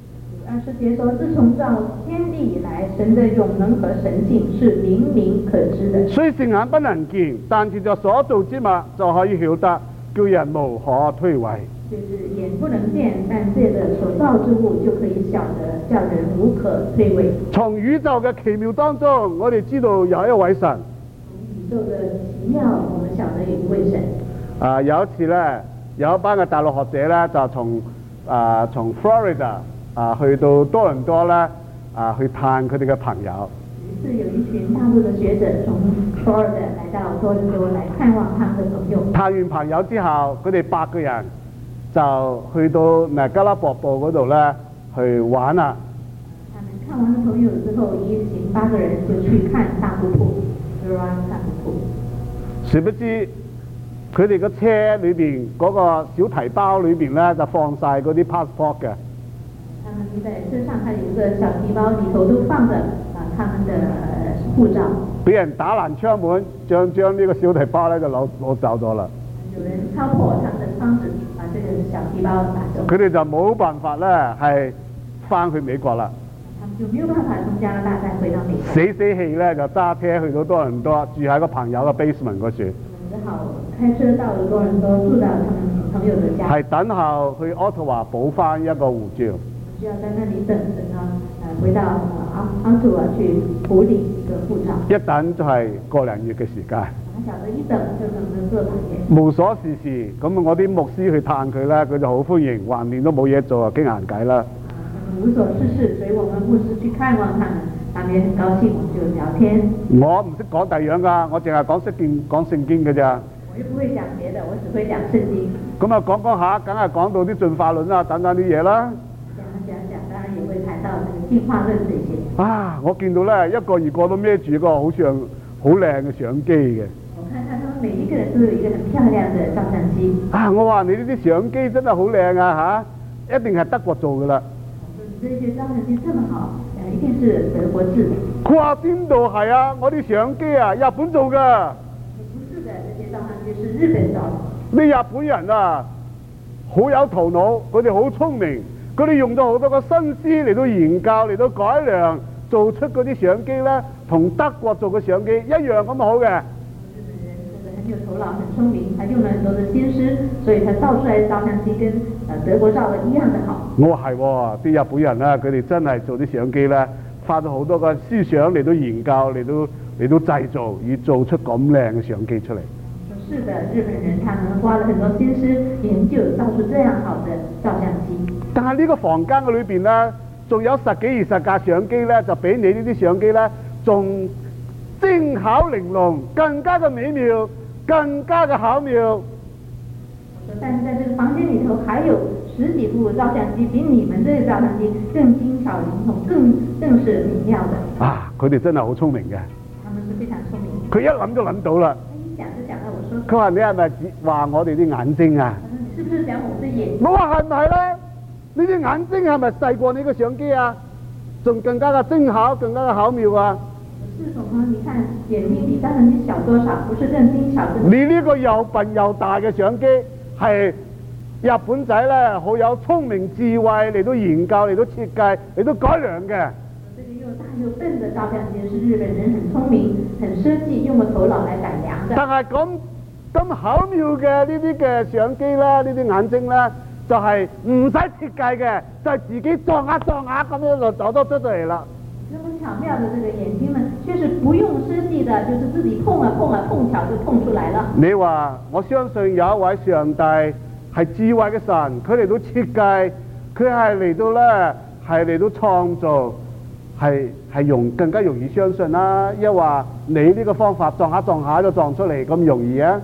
Speaker 3: 20節說，自從造天地以來，神的永能和神性是明明可知的。
Speaker 2: 雖是眼不能見，但藉着所造之物就可以曉得，叫人無可推諉。
Speaker 3: 就是眼不能見，但借着所造之物就可以曉得，叫人無可推諉。
Speaker 2: 從宇宙嘅奇妙當中，我哋知道有一位神。
Speaker 3: 從宇宙嘅奇妙，我們曉得有一位神。
Speaker 2: 有一次咧，有一班嘅大陸學者咧，就從 Florida 去到多倫多咧去探佢哋嘅朋友。
Speaker 3: 於是有一群大陸嘅學者從 Florida 來到多倫多來看望他們的朋友。
Speaker 2: 探完朋友之後，佢哋8個人就去到尼加拉瀑布嗰度咧去玩啦。
Speaker 3: 他們看完了朋友之後，一行8個人就去看大瀑布，去玩大瀑布。
Speaker 2: 殊不知佢哋個車裏邊嗰個小提包裏邊咧就放晒嗰啲 passport 嘅。
Speaker 3: 他們在車上，還有一個小提包，裏頭都放着他們的護照。俾
Speaker 2: 人打爛窗門，將呢個小提包咧就攞走咗啦。
Speaker 3: 有人敲破他們的窗子，把這個小提包拿走。
Speaker 2: 佢哋就冇辦法咧，係翻去美國啦。
Speaker 3: 他們就沒有辦法從加拿大再回到美國。
Speaker 2: 死氣咧就揸車去到多倫多，住喺個朋友嘅 basement 嗰處。
Speaker 3: 只好開車到了多倫多，住到他們朋友的家。
Speaker 2: 係等候去渥太華補翻一個護照。
Speaker 3: 需要在那裡等着呢，回到渥太華去補領一個護照。
Speaker 2: 一等就係個零月嘅時間。
Speaker 3: 我曉得一等就等咗個幾月。
Speaker 2: 無所事事，咁我啲牧師去探佢咧，佢就好歡迎，橫掂都冇嘢做啊，傾閒偈啦。
Speaker 3: 無所事事，所以我們牧師去看望他們，他們也很高興，我們就聊天。
Speaker 2: 我唔識講第二樣㗎，我淨係講聖經㗎咋。
Speaker 3: 我又不會講別的，我只會講聖經。
Speaker 2: 咁啊講下，梗係講到啲進化論啊等等啲嘢啦。
Speaker 3: 講，當然也會談到那個進化論這些。
Speaker 2: 啊！我見到咧一個二個都孭住個好似好靚嘅相機嘅。
Speaker 3: 我看他們每一個人都有一個很漂亮嘅照相機。
Speaker 2: 我話你呢啲相機真係好靚啊嚇！一定係德國做㗎啦。
Speaker 3: 我說你這些照相機這麼好，一定是德國製的。
Speaker 2: 佢話邊度係啊？我啲相機啊，日本做㗎。
Speaker 3: 不是的，這些照相機是日本造的。
Speaker 2: 呢日本人啊，好有頭腦，佢哋好聰明，佢哋用咗好多個心思嚟到研究，嚟到改良，做出嗰啲相機咧，同德國做嘅相機一樣咁好嘅。
Speaker 3: 日本人這個很有頭腦，很聰明，他用了很多的心思，所以他造出來的照相機跟德國造的一樣的好。
Speaker 2: 我話係喎，啲日本人咧，佢哋真係做啲相機咧，花咗好多個思想嚟到研究，嚟到製造，而做出咁靚嘅相機出嚟。
Speaker 3: 是的，日本人他們花了很多心思研究，造出這樣好的照相機。
Speaker 2: 但係呢個房間嘅裏邊咧，仲有10幾20架相機咧，就比你呢啲相機咧，仲精巧玲瓏，更加嘅美妙，更加嘅巧妙。
Speaker 3: 但是在這個房間裡頭，還有10幾部照相機，比你們這個照相機更精巧靈通，更是美妙的。
Speaker 2: 佢哋真係好聰明嘅。
Speaker 3: 他們是非常聰明。
Speaker 2: 佢一諗就諗到啦。
Speaker 3: 講就講到我說。
Speaker 2: 佢話你係咪話我哋啲眼睛啊？
Speaker 3: 你是不是講我們的眼睛？
Speaker 2: 我話係唔係咧？你啲眼睛係咪細過你個相機啊？仲更加嘅精巧，更加嘅巧妙啊！
Speaker 3: 是什麼？你看眼睛比照相機小多少？不是更精巧？
Speaker 2: 你呢個又笨又大嘅相機係日本仔咧，好有聰明智慧嚟到研究、嚟到設計、嚟到改良嘅。
Speaker 3: 這個又大又笨的照相機是日本人很聰明、很設計，用個頭腦來改良的。
Speaker 2: 但係咁巧妙嘅呢啲嘅相機啦，呢啲眼睛咧，就係唔使設計嘅，就係自己撞下咁樣就走咗出嚟啦。
Speaker 3: 那麼巧妙的這個眼睛呢，卻是不用設計的，就是自己碰碰巧就碰出來了。你
Speaker 2: 話我相信有一位上帝係智慧嘅神，佢嚟到設計，佢係嚟到咧，係嚟到創造，係更加容易相信啦。一話你呢個方法撞下就撞出嚟咁容易啊？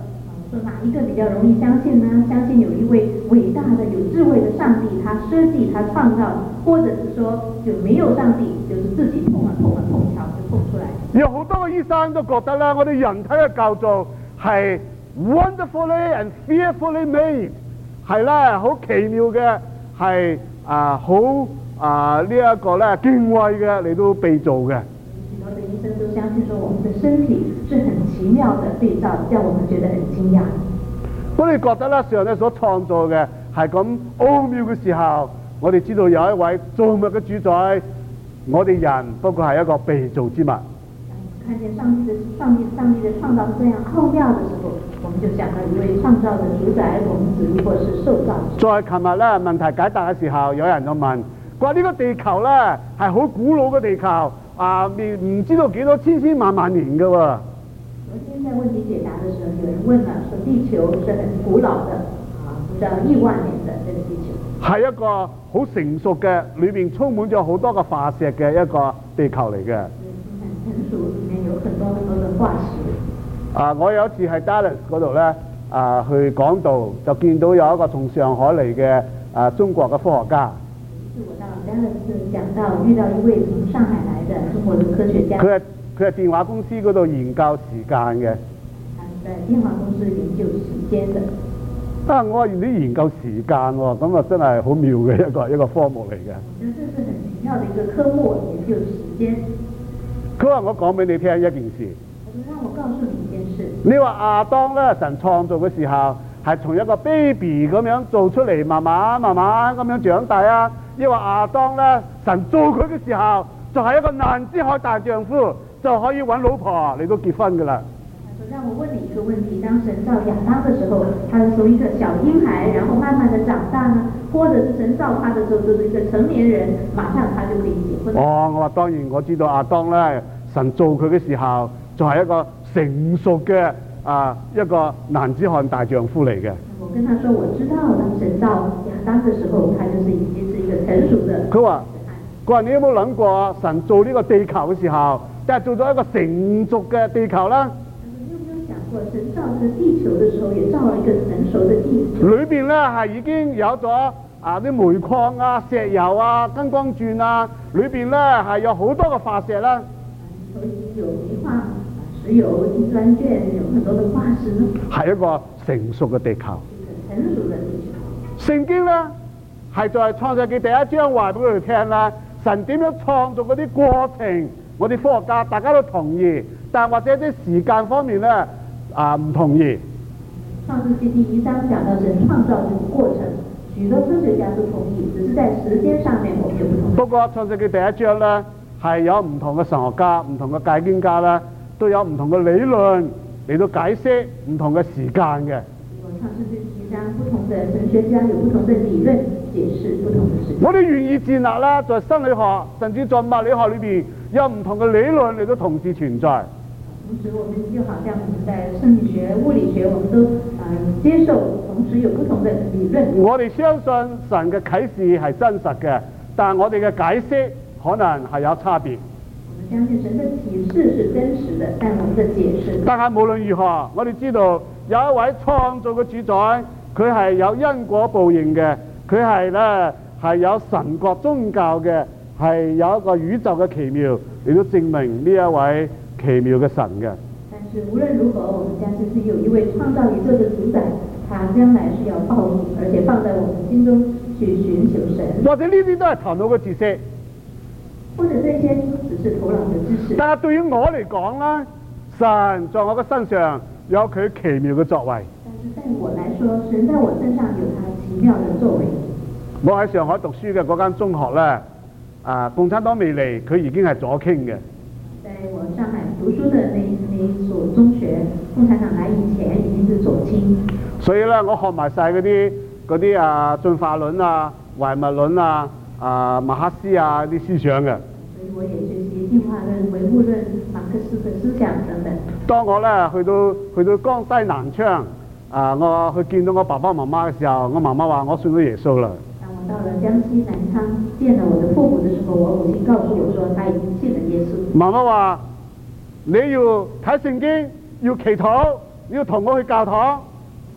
Speaker 3: 說哪一個比較容易相信呢？相信有一位偉大的、有智慧的上帝，他設計、他創造，或者是說就沒有上帝，就是自己碰巧就碰出來。
Speaker 2: 有好多嘅醫生都覺得咧，我哋人體嘅構造係 wonderfully and fearfully made， 係咧好奇妙嘅，係好呢一個咧敬畏嘅嚟到被造嘅。
Speaker 3: 許多的醫生都相信說，我們的身體是很奇妙的被造，讓我們覺得很驚訝。
Speaker 2: 我哋覺得咧，上帝所創造嘅係咁奧妙嘅時候，我哋知道有一位造物嘅主宰，我哋人不過係一個被造之物。
Speaker 3: 看見上帝的創造是這樣奧妙的時候，我們就想到一位創造的主宰，我們只不過是受造者。
Speaker 2: 在琴日咧問題解答嘅時候，有人就問：話呢個地球咧係好古老嘅地球，唔知道幾多千萬年嘅喎。
Speaker 3: 昨天在問題解答的時候，有人問了，說地球是很古老的，不知道億萬年的這個地球。係
Speaker 2: 一個好成熟嘅，裏面充滿咗好多個化石嘅一個地球嚟嘅。
Speaker 3: 很成熟，裡面有很多的化石。
Speaker 2: 我有一次喺 Dallas 嗰度咧，去講道，就見到有一個從上海嚟嘅中國嘅科學家。
Speaker 3: 我到 Dallas 講到遇到一位從上海來的中國的科學家。
Speaker 2: 佢係電話公司嗰度研究時間嘅。
Speaker 3: 在電話公司研究時間的。
Speaker 2: 我話你研究時間喎，咁啊真係好妙嘅一個科目嚟嘅。
Speaker 3: 我覺得這是很奇妙的一個科目，研究時間。
Speaker 2: 佢話我講俾你聽一件事。
Speaker 3: 佢讓我告訴你一件事。
Speaker 2: 你話亞當咧，神創造嘅時候係從一個 baby 咁樣做出嚟，慢慢咁樣長大啊？抑或亞當咧，神做佢嘅時候就係一個男子漢大丈夫，就可以揾老婆嚟到結婚㗎啦。
Speaker 3: 讓我問你一個問題：當神造亞當的時候，他是從一個小嬰孩，然後慢慢的長大呢？或者是神造他的時候就是一個成年人，馬上他就可以結婚？
Speaker 2: 我話當然我知道亞當咧，神造佢嘅時候就係一個成熟嘅一個男子漢大丈夫嚟嘅。
Speaker 3: 我跟他說我知道，當神造亞當的時候，他就是已經是一個成熟的。
Speaker 2: 佢話你有冇諗過神造呢個地球嘅時候，即係做咗一個成熟嘅地球啦？
Speaker 3: 神造這個地球的時候，也造了一個成熟的地球。裏邊咧係已經有咗啲煤礦啊、石油啊、金剛鑽啊，裏邊咧係有好多嘅化石啦。已經有煤礦、石油、金剛鑽，有很多嘅化石呢。係一個成熟嘅地球。成熟嘅地球。聖經咧係在創世記第一章話俾佢哋聽啦，神點樣創造嗰啲過程，我哋科學家大家都同意，但或者啲時間方面咧。唔同意。創世記第一章講到神創造這個過程，許多科學家都同意，只是在時間上面我們有不同。不過創世記第一章咧係有唔同嘅神學家、唔同嘅解經家咧，都有唔同嘅理論嚟到解釋唔同嘅時間嘅。創世記第一章不同嘅神學家有不同嘅理論解釋不同嘅時間。我哋願意接納啦，在生理學甚至在物理學裏邊有唔同嘅理論嚟到同時存在。同時，我們就好像我們在生理學、物理學，我們都接受，同時有不同的理論。我哋相信神嘅啟示係真實嘅，但我哋嘅解釋可能係有差別。我們相信神的啟示是真實的，但我們的解釋。但係無論如何，我哋知道有一位創造嘅主宰，佢係有因果報應嘅，佢係咧係有神國宗教嘅，係有一個宇宙嘅奇妙嚟到證明呢一位奇妙嘅神嘅。但是無論如何，我們相信是有一位創造宇宙嘅主宰，他將來是要報應，而且放在我們心中去尋求神。或者呢啲都係頭腦嘅知識，或者這些只是頭腦嘅知識。但係對於我嚟講啦，神在我嘅身上有佢奇妙嘅作為。但是在我來說，神在我身上有他奇妙嘅作為。我喺上海讀書嘅嗰間中學咧，共產黨未嚟，佢已經係左傾嘅。在我上海讀書的那所中學，共產黨來以前已經是左傾。所以咧，我學埋晒嗰啲進化論啊、唯物論啊、馬克思啊啲思想嘅。所以我也學習進化論、唯物論、馬克思嘅思想等等。當我咧去到江西南昌，我去見到我爸爸媽媽嘅時候，我媽媽話我信咗耶穌啦。到了江西南昌見了我的父母的時候，我母親告訴我說，他已經信了耶穌。媽媽話：你要睇聖經，要祈禱，你要同我去教堂。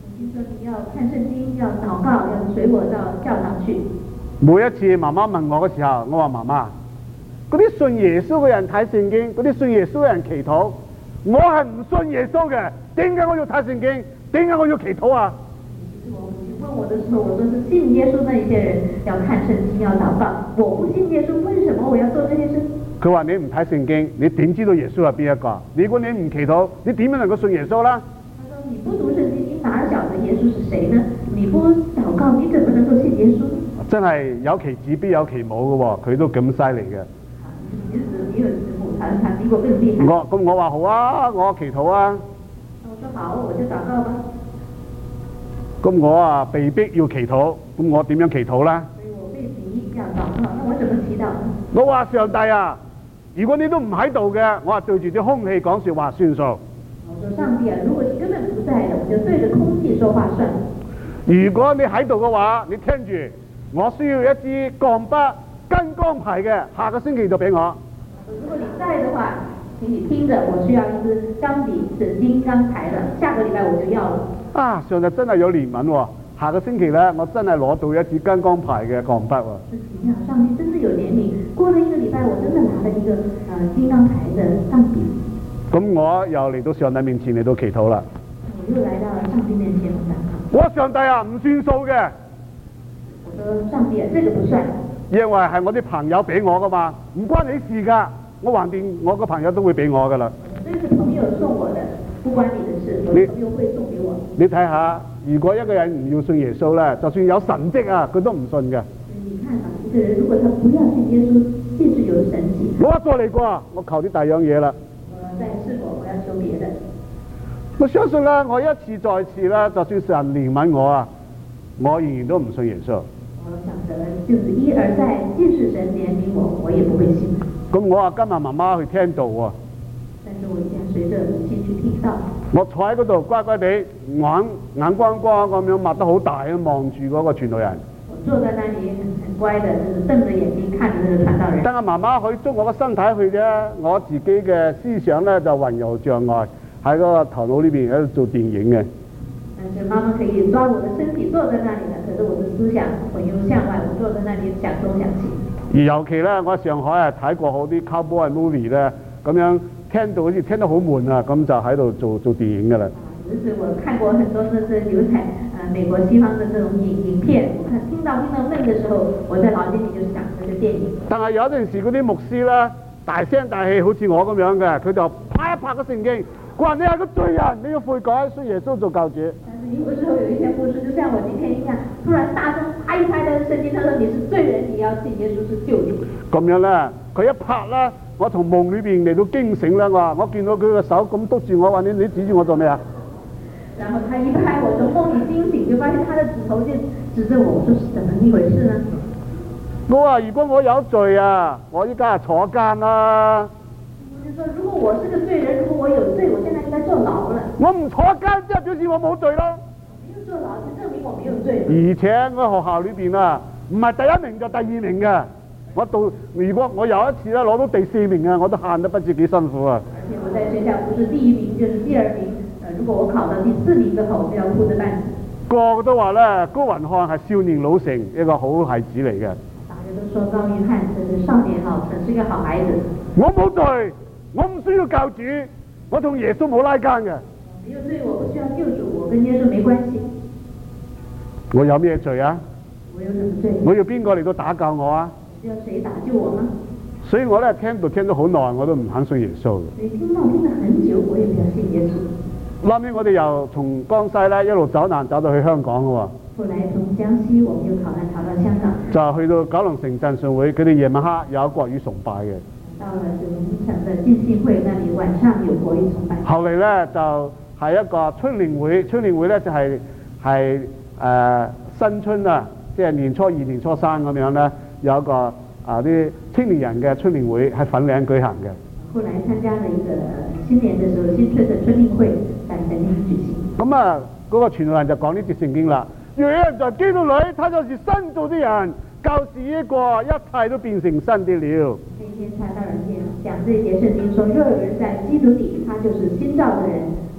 Speaker 3: 聽說你要看聖經，要禱告，要隨我到教堂去。
Speaker 2: 每一次媽媽問我嘅時候，我話媽媽，嗰啲信耶穌嘅人睇聖經，嗰啲信耶穌嘅人祈禱，我係唔信耶穌嘅，點解我要睇聖經？點解我要祈禱啊？
Speaker 3: 問我的時候，我說是信耶穌那一些人要看聖經，要禱告。我不信耶穌，為什麼我要做這些事？
Speaker 2: 佢話你唔睇聖經，你點知道耶穌係邊一個？如果你唔祈禱，你點樣能夠信耶穌啦？
Speaker 3: 他說你不讀聖經，你哪曉得耶穌是誰呢？你不禱告，你怎麼能夠信耶穌？
Speaker 2: 真係有其子必有其母嘅喎，佢都咁犀利嘅。
Speaker 3: 兒子沒有子母，他比我更厲害。
Speaker 2: 我話好啊，我祈禱啊。
Speaker 3: 我說好，我就禱告吧。
Speaker 2: 咁我啊被逼要祈禱，咁我點樣祈禱咧？
Speaker 3: 所以我被逼要禱告，那我怎麼祈禱呢？
Speaker 2: 我話上帝啊，如果你都唔喺度嘅，我話對住啲空氣講説話算數。
Speaker 3: 我說上帝啊，如果你根本不在的，我就對着空氣說話算了。
Speaker 2: 如果你喺度嘅話，你聽住，我需要一支鋼筆跟光牌嘅，下個星期就俾我。
Speaker 3: 如果你在的話，請你聽着，我需要一支鋼筆是金剛牌的，下個禮拜我就要了。啊，
Speaker 2: 上帝真係有憐憫喎！下個星期咧，我真係攞到一支金剛牌嘅鋼筆喎。
Speaker 3: 上帝真是有憐憫，過了一個禮拜，我真的拿了一個金剛牌的鋼筆。
Speaker 2: 咁我又嚟到上帝面前嚟到祈禱啦。
Speaker 3: 我又來到上帝面前禱告。
Speaker 2: 我上帝啊，唔算數嘅。
Speaker 3: 我說上帝啊，這個不算。
Speaker 2: 因為係我啲朋友俾我噶嘛，唔關你事㗎。我橫掂，我個朋友都會俾我㗎啦。
Speaker 3: 這是朋友送我的，不關你的事，我的朋友會送給我。
Speaker 2: 你睇下，如果一個人唔要信耶穌咧，就算有神蹟啊，佢都唔信嘅。
Speaker 3: 你看啊，一個人如果他不要信耶穌，即使有神蹟，
Speaker 2: 我再嚟過，我求啲第二樣嘢啦。
Speaker 3: 我再試過，我要求別的。
Speaker 2: 我相信啦，我一次再次啦，就算神憐憫我啊，我仍然都唔信耶穌。
Speaker 3: 我想着就是一而再，即使神憐憫我，我也不會信。
Speaker 2: 咁我啊跟埋媽媽去聽道喎。
Speaker 3: 但是我現在隨着母親去聽道。
Speaker 2: 我坐喺嗰度乖乖地眼光光咁樣擘得好大咁望住嗰個傳道人。
Speaker 3: 我坐在那裡很乖的，就是瞪着眼睛看着那個傳道人。
Speaker 2: 等阿媽媽去捉我個身體去啫，我自己嘅思想咧就混有障礙喺嗰個頭腦呢邊喺度做電影嘅。
Speaker 3: 但是媽媽可以抓我的身體坐在那裡的，可是我的思想混遊向外，我坐在那裡想東想西。
Speaker 2: 而尤其咧，我喺上海係睇過好啲 cowboy movie 咧，咁樣聽到好似聽得好悶啊，咁就喺度做電影㗎啦。
Speaker 3: 就是我看過很多這流彩美國西方的這種影片，我看聽到悶的時候，我在腦筋裡就想這個電影。
Speaker 2: 但係有陣時嗰啲牧師咧，大聲大氣好似我咁樣嘅，佢就拍一拍個聖經，佢話你係個罪人，你要悔改，信耶穌做救主。
Speaker 3: 有的時候有一些牧師就像我今天一樣，突然大聲拍一拍的聖經，他說你是罪人，你要信耶穌是救主。咁
Speaker 2: 樣咧，佢一拍啦，我從夢裏邊嚟到驚醒啦，我見到佢個手咁督住我，話你指住我做咩啊？
Speaker 3: 然後他一拍我，從夢裡驚醒，就發現他的指頭就指着我，我說是怎麼一回事呢？
Speaker 2: 我話如果我有罪啊，我依家係坐監啦。
Speaker 3: 我就說如果我是個罪人，如果我有罪，我現在應該坐牢了。
Speaker 2: 我唔坐監即係表示我冇罪咯。
Speaker 3: 沒有坐牢就證明我沒有罪。
Speaker 2: 而且我學校裏邊啊，唔係第一名就第二名嘅。如果我有一次咧攞到第4名啊，我都喊得不知幾辛苦啊。
Speaker 3: 而且我在學校不是第1名就是第2名，如果我考到第4名之後，我就要哭得半死。
Speaker 2: 個個都話咧，高雲漢係少年老成一個好孩子嚟嘅。
Speaker 3: 大家都說高雲漢是少年老成，是一個好孩子。
Speaker 2: 我冇罪，我唔需要救主，我同耶穌冇拉更嘅。
Speaker 3: 沒有罪，我不需要救主，我跟耶穌沒關係。
Speaker 2: 我有咩罪啊？
Speaker 3: 我有什麼罪？
Speaker 2: 我要邊個嚟到打救我啊？
Speaker 3: 要誰打救我嗎？
Speaker 2: 所以我咧聽咗好耐，我都唔肯信耶穌。
Speaker 3: 所以聽到聽了很久，我也不要信耶穌。
Speaker 2: 後尾我哋又從江西咧一路走難走到去香港嘅喎。
Speaker 3: 後來從江西，我們又跑到香港。
Speaker 2: 就去到九龍城鎮信會，佢哋夜晚黑有國語崇拜嘅。
Speaker 3: 到了九龍城的浸信會那裡，晚上有國語崇拜。後
Speaker 2: 嚟咧就係一個春聯會，春聯會咧就係新春啊，即係年初2、年初3咁樣咧，有一個啲青年人嘅春聯會喺粉嶺舉行嘅。
Speaker 3: 後來參加了一個新年嘅時候，新春嘅春聯會在粉嶺舉行。咁
Speaker 2: 啊，嗰個傳道人就講呢節聖經啦。若有人在基督裏，他就是新造的人，舊事已過，一切都變成新的了。
Speaker 3: 那天傳道人講這節聖經說，若有人在基督裏，他就是新造的人，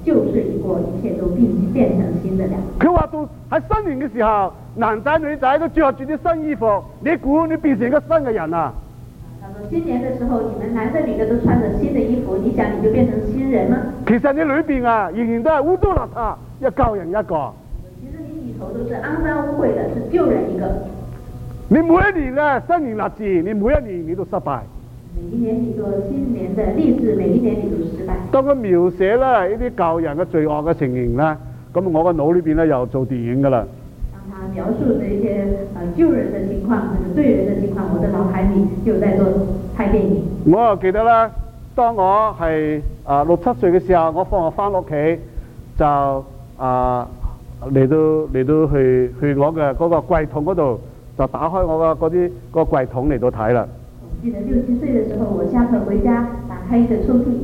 Speaker 3: 舊事已過，一切都變成新的了。
Speaker 2: 佢話到喺新年嘅時候，男仔女仔都着住啲新衣服，你估你變成一個新嘅人啊？
Speaker 3: 他說新年的時候，你們男的女的都穿着新的衣服，你想你就變成新人嗎？
Speaker 2: 其實你裏邊啊，仍然都係污糟邋遢，一舊人一個。
Speaker 3: 其實你裏頭都是骯髒污穢的，是舊人一個。
Speaker 2: 你每一年嘅新年立志，你每一年你都失敗。
Speaker 3: 每一年你做新年的勵志，每一年你都失敗。
Speaker 2: 當佢描寫咧呢啲舊人嘅罪惡嘅情形咧，咁我個腦裏邊咧又做電影噶啦。
Speaker 3: 當他描述這些舊人的情況，那個罪人的情況，我的腦海裡就在做拍電影。
Speaker 2: 我又記得啦，當我係6、7歲嘅時候，我放學翻屋企就嚟到去我嘅嗰個櫃桶嗰度，就打開我嘅嗰個櫃桶嚟到睇啦。
Speaker 3: 我記得6、7歲嘅時候，我下課回家，打開一個抽屜，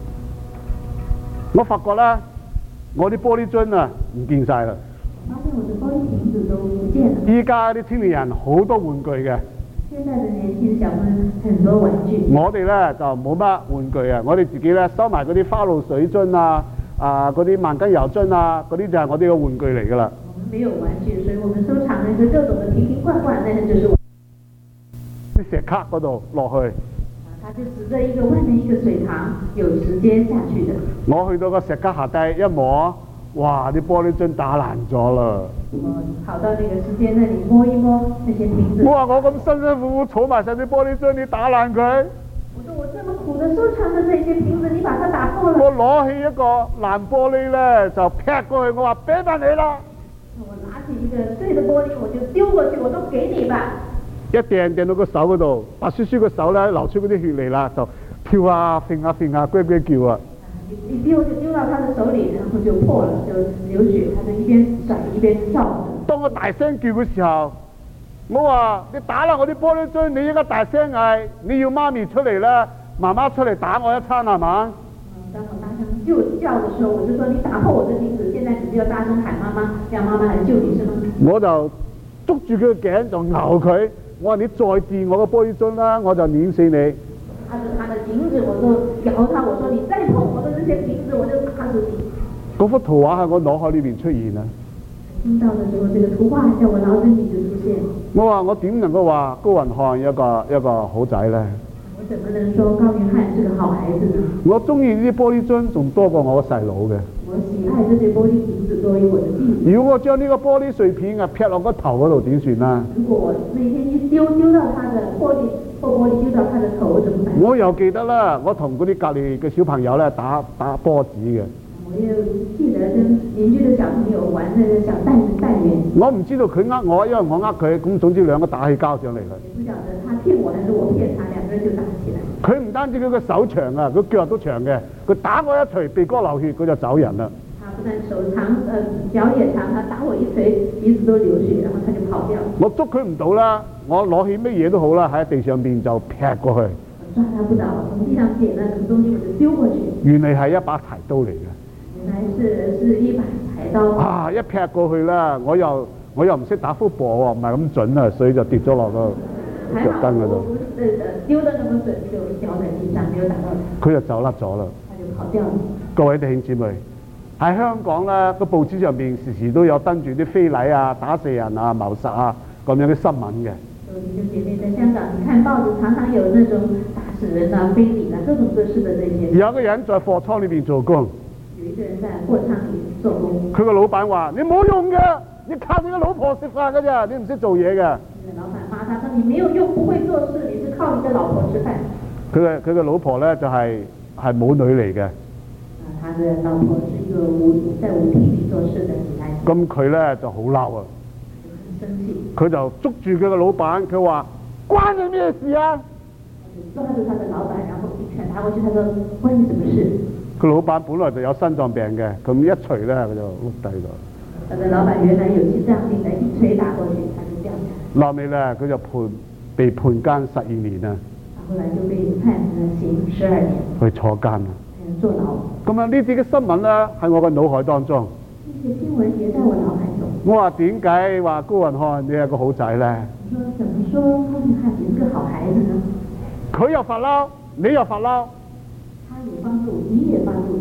Speaker 2: 我發覺啦，我啲玻璃樽啊唔見晒啦。
Speaker 3: 發現我的玻璃瓶子都唔見了。
Speaker 2: 依家啲青年人好多玩具嘅。
Speaker 3: 現在的年輕小朋友很多玩具。
Speaker 2: 我哋咧就冇乜玩具啊！我哋自己咧收埋嗰啲花露水樽啊、嗰啲萬斤油樽啊，嗰啲就係我哋嘅玩具嚟噶啦。
Speaker 3: 我們沒有玩具，所以我們收藏的是各種的瓶瓶罐罐，那就是我。
Speaker 2: 啲石卡嗰度落去。
Speaker 3: 他就指着一個外面一個水塘，有時間下去的。
Speaker 2: 我去到個石卡下低一摸，哇！啲玻璃樽打爛咗啦。
Speaker 3: 我跑到那個石間那裡摸一摸那些瓶子。
Speaker 2: 我話我咁辛辛苦苦儲埋晒啲玻璃樽，你打爛佢？
Speaker 3: 我說我這麼苦的收藏的這些瓶子，你把它打破了。
Speaker 2: 我攞起一個爛玻璃咧，就劈過去，我話俾翻你啦。
Speaker 3: 我拿起一個碎的玻璃，我就丟過去，我都給你吧。
Speaker 2: 一掟到個手嗰度，白雪雪個手咧流出嗰啲血嚟啦，就跳啊揈啊揈啊，呱呱叫啊！
Speaker 3: 一丟就丟到他的手裡，然後就破了，就流血，他就一邊甩一邊跳。
Speaker 2: 當我大聲叫嘅時候，我話你打爛我啲玻璃樽，你應該大聲嗌，你要媽咪出嚟啦，媽媽出嚟打我一餐係嘛？
Speaker 3: 當我大聲叫的時候，我就說你打破我的瓶子，現在你就要大聲喊媽媽，讓媽媽來救你，是嗎？
Speaker 2: 我就捉住佢嘅頸就咬佢，我話你再掂我個玻璃樽啦，我就碾死你。
Speaker 3: 他的瓶子，我就搖他，我說你再碰我的這些瓶子，我就打死你。
Speaker 2: 嗰幅圖畫喺我腦海裏邊出現啦。
Speaker 3: 聽到的時候，這個圖畫在我腦子裡就出現。
Speaker 2: 我話我點能夠話高雲漢一個好仔咧？
Speaker 3: 我怎麼能說高雲漢是個好孩子呢？
Speaker 2: 我中意呢啲玻璃樽仲多過我個細佬嘅。
Speaker 3: 我喜愛這些玻璃瓶子多於我的弟弟。
Speaker 2: 如果我將呢個玻璃碎片啊劈落個頭嗰度點算啊？
Speaker 3: 如果我那天一丟到他的破玻璃丟到他的頭，怎麼辦？
Speaker 2: 我又記得啦，我同嗰啲隔離嘅小朋友咧打波子嘅。
Speaker 3: 我又記得跟鄰居的小朋友玩那個小彈圓。
Speaker 2: 我唔知道佢呃我，因為我呃佢，咁總之兩個打起交上嚟啦。
Speaker 3: 也不曉得他騙我還是我騙他，兩個人就打起來。
Speaker 2: 佢唔單止佢個手長啊，佢腳都長嘅，佢打我一錘，鼻哥流血，佢就走人啦。
Speaker 3: 他不但手長，腳也長，他打我一錘，鼻子都流血，然後他就跑掉。
Speaker 2: 我捉佢唔到啦，我攞起乜嘢都好啦，喺地上邊就劈過去。
Speaker 3: 我抓他不到，從地上撿了什麼東西我就丟過去。
Speaker 2: 原嚟係一把柴刀嚟嘅。
Speaker 3: 原來是一把柴刀。
Speaker 2: 一劈過去啦，我又唔識打 football 喎，唔係咁準啊，所以就跌咗落個腳跟嗰度。
Speaker 3: 丟得那麼準，就掉在地上，沒有打到他。
Speaker 2: 佢就走甩咗啦。
Speaker 3: 他就跑掉了。
Speaker 2: 各位弟兄姊妹，喺香港咧個報紙上邊時時都有登住啲非禮啊、打死人啊、謀殺啊咁樣嘅新聞嘅。
Speaker 3: 弟兄姐妹，在香港，你看報紙常常有那種打死人啊、非禮啊、各種各式的這些。
Speaker 2: 有個人在貨倉裏邊做工。
Speaker 3: 有一個人在貨倉裡做工。
Speaker 2: 佢個老闆話：你冇用嘅，你靠你個老婆食飯㗎咋，你唔識做嘢嘅。
Speaker 3: 老闆罵他說：你沒有用，不會做事，你是靠你的老婆吃飯。
Speaker 2: 佢嘅老婆咧就係母女嚟嘅。
Speaker 3: 他的老婆是一個在舞廳裡做事的女孩子。
Speaker 2: 咁佢咧就好嬲啊！
Speaker 3: 很生氣。
Speaker 2: 佢就捉住佢個老闆，佢話：關你咩事啊？
Speaker 3: 抓住他的老闆，然後一拳打過去，他說：關你什麼事？
Speaker 2: 佢老闆本來就有心臟病嘅，咁一捶咧佢就碌低咗。
Speaker 3: 他的老闆原來有心臟病的，一捶打過去，他就掉下來。
Speaker 2: 後尾咧佢就被判監12年啊。
Speaker 3: 後來就被判刑12年。
Speaker 2: 去坐監啊！
Speaker 3: 坐牢。
Speaker 2: 咁啊呢啲嘅新聞咧喺我嘅腦海當中。
Speaker 3: 呢些新聞也在我腦海中。我
Speaker 2: 話點解話高雲漢你係個好仔咧？
Speaker 3: 我說怎麼說高雲漢你是個好孩子呢？佢
Speaker 2: 又發嬲，你又發嬲。
Speaker 3: 他有發怒，你也發怒。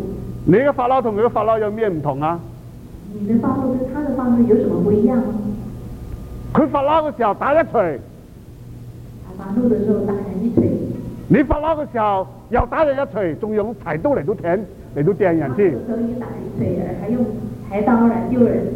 Speaker 2: 你嘅發嬲同佢嘅發嬲有咩唔同啊？
Speaker 3: 你的發怒跟他的發怒有什麼不一樣嗎？
Speaker 2: 佢發嬲嘅時候打一錘，
Speaker 3: 他發怒的時候打人一錘。
Speaker 2: 你發嬲嘅時候又打人一錘，仲用柴刀嚟到掟人添。
Speaker 3: 有時候一打一錘，還用柴刀來丟人。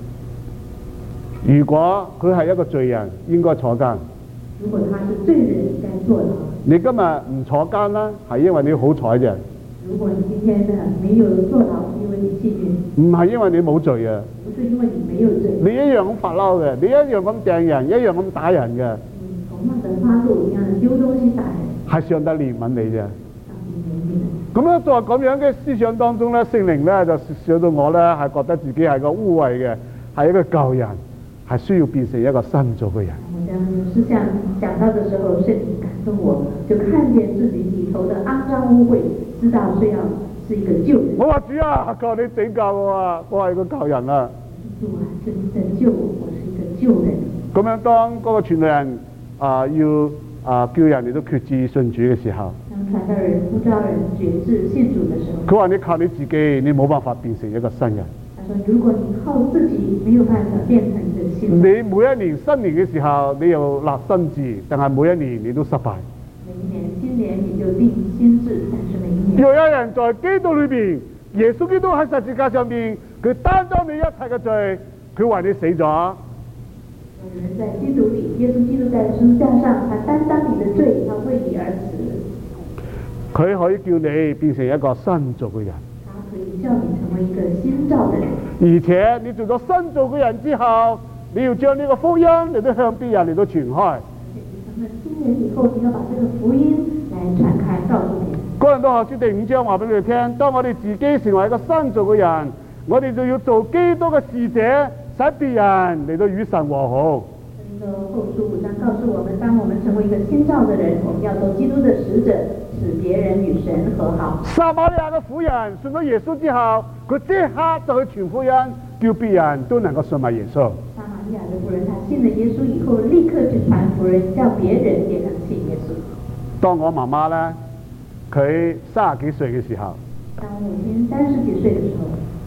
Speaker 2: 如果佢係一個罪人，應該坐監。
Speaker 3: 如果他是罪人，應該坐牢。
Speaker 2: 你今日唔坐監啦，係因為你好彩啫。
Speaker 3: 如果你今天呢沒有坐牢，是因為你幸運。
Speaker 2: 唔係因為你冇罪啊。
Speaker 3: 不是因為你沒有罪。
Speaker 2: 你一樣咁發嬲嘅，你一樣咁掟人，一樣咁打人嘅。
Speaker 3: 同樣的發怒，一樣的丟東西打人。
Speaker 2: 係上帝憐憫你啫。
Speaker 3: 上帝憐憫你。
Speaker 2: 咁咧，在咁樣嘅思想當中咧，聖靈咧就想到我咧係覺得自己係個污穢嘅，係一個舊人，係需要變成一個新造嘅人。
Speaker 3: 我這樣思想講到的時候，聖靈感動我，就看見自己裏頭的骯髒污穢，知道需要是一個舊人。
Speaker 2: 我話主啊，求你拯救我啊！我係個舊人啊！
Speaker 3: 主啊，求你拯救我，我是一個舊人。
Speaker 2: 咁樣當嗰個傳道人要叫人嚟到決志信主嘅時候，
Speaker 3: 當傳道人呼召人決志信主嘅時候，
Speaker 2: 佢話你靠你自己，你冇辦法變成一個新人。
Speaker 3: 他說：如果你靠自己沒有辦法變成一個新人，
Speaker 2: 你每一年新年嘅時候，你又立新志，但係每一年你都失敗。
Speaker 3: 每一年新年你就定新志，但是每一年。
Speaker 2: 若有人在基督裏邊，耶穌基督喺十字架上邊，佢擔當你一切嘅罪，佢為你死咗。
Speaker 3: 有人在基督裏，耶穌基督在十字架上，他擔當你的罪，他為你而死。
Speaker 2: 佢可以叫你變成一個新造嘅人。
Speaker 3: 他可以叫你成為一個新造的人。
Speaker 2: 而且你做咗新造嘅人之後，你要將呢個福音嚟到向別人嚟到傳開。
Speaker 3: 成了新人以後，你要把這個福音來傳開，告訴別人。
Speaker 2: 哥林多後書第5章話俾你哋聽，當我哋自己成為一個新造嘅人，我哋就要做基督嘅使者，使別人嚟到與神和好。
Speaker 3: 哥林多後書5章告訴我們，當我們成為一個新造的人，我們要做基督的使者，使別人與神和好。
Speaker 2: 撒瑪利亞嘅婦人信咗耶穌之後，佢即刻就去傳福音，叫別人都能夠信埋耶穌。
Speaker 3: 撒瑪利亞的婦人，她信了耶穌以後，立刻去傳福音，叫別人也能信耶穌。
Speaker 2: 當我媽媽咧，佢30幾歲嘅時候，
Speaker 3: 當我母親30幾歲嘅時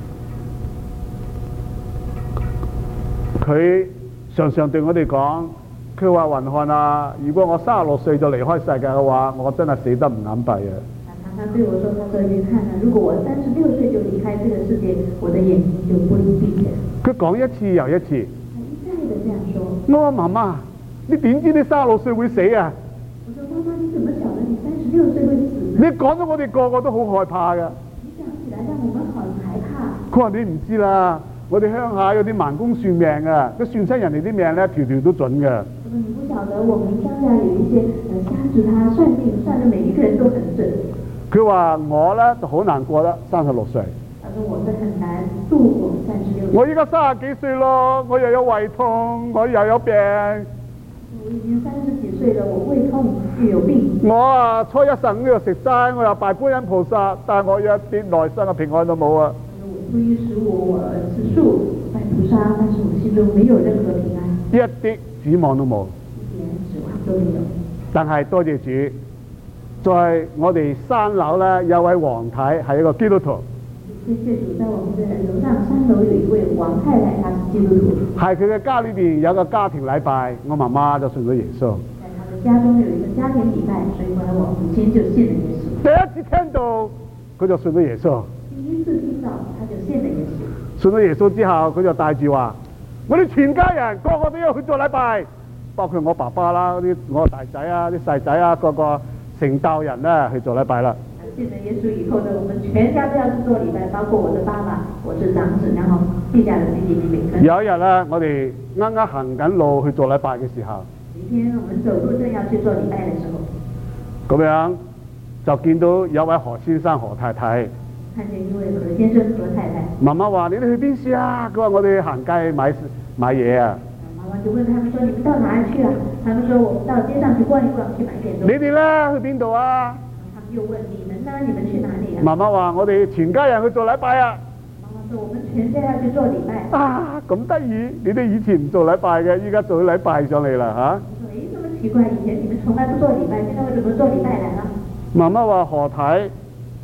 Speaker 3: 候，佢
Speaker 2: 常常對我哋講，佢話雲漢啊，如果我36歲就離開世界嘅話，我真係死得唔眼閉啊！
Speaker 3: 他對我說：“他說你看啊，如果我36歲就離開這個世界，我的眼睛就不能閉起來。”
Speaker 2: 佢講一次又一次。
Speaker 3: 他一再的這樣說。
Speaker 2: 我話媽媽，你點知你36歲會死啊？
Speaker 3: 我說：媽媽，你怎麼曉得你36歲會死呢？
Speaker 2: 你講咗我哋個個都好害怕㗎。
Speaker 3: 你講起來讓我們很害怕。
Speaker 2: 佢話你唔知啦，我哋鄉下有啲盲公算命啊，佢算出人哋啲命咧，條條都準㗎。
Speaker 3: 你不曉得，我們鄉下有一些瞎子，他算命算得每一個人都很準。
Speaker 2: 佢話我咧就好難過得36歲。
Speaker 3: 他說我是很難度過36歲。
Speaker 2: 我依家30幾歲咯，我又有胃痛，我又有病。
Speaker 3: 我已經30幾歲了，我胃痛又有病。
Speaker 2: 我初一十五又食齋，我又拜觀音菩薩，但係我有一啲內心嘅平安都冇啊。
Speaker 3: 我初一15我吃素拜菩薩，但是我心中沒有任何平安，
Speaker 2: 一啲指望都冇。
Speaker 3: 一點指望都沒有。
Speaker 2: 但係多謝主。在我哋3樓咧，有位黃太係一個基督徒。
Speaker 3: 謝謝主，在我們的樓上3樓有一位黃太太，她是基督徒。
Speaker 2: 係佢嘅家裏邊有個家庭禮拜，我媽媽就信咗耶穌。
Speaker 3: 在他的家中有一個家庭禮拜，所以後來我母親就信了耶穌。
Speaker 2: 第一次聽到佢就信咗耶穌。
Speaker 3: 第一次聽到他就信了耶穌。
Speaker 2: 信咗耶穌之後，佢就帶住話：我哋全家人個個都要去做禮拜，包括我爸爸啦、我大仔啊、啲細仔啊，個個成道人咧去做禮拜啦。
Speaker 3: 信了耶穌以後呢，我們全家都要去做禮拜，包括我的爸爸，我是長子，然後地下的弟弟妹妹。有一日咧，我哋啱啱行緊路去做禮拜嘅時候，有一天我們走路正要去做禮拜嘅時候，咁樣就見到有位何先生何太太。看見一位何先生何太太。媽媽話：你哋去邊處啊？佢話：我哋行街買嘢啊。媽媽就問他們說：你們到哪裡去啊？他們說：我們到街上去逛一逛，去買點東西。你哋咧去邊度啊？他們又問：你們呢？你們去哪裡啊？媽媽話：我哋全家人去做禮拜啊。媽媽說：我們全家要去做禮拜。啊，咁得意！你哋以前唔做禮拜嘅，依家做禮拜上嚟啦嚇。我說：誒，這麼奇怪，以前你們從來不做禮拜，現在為什麼做禮拜來了？媽媽話：何太，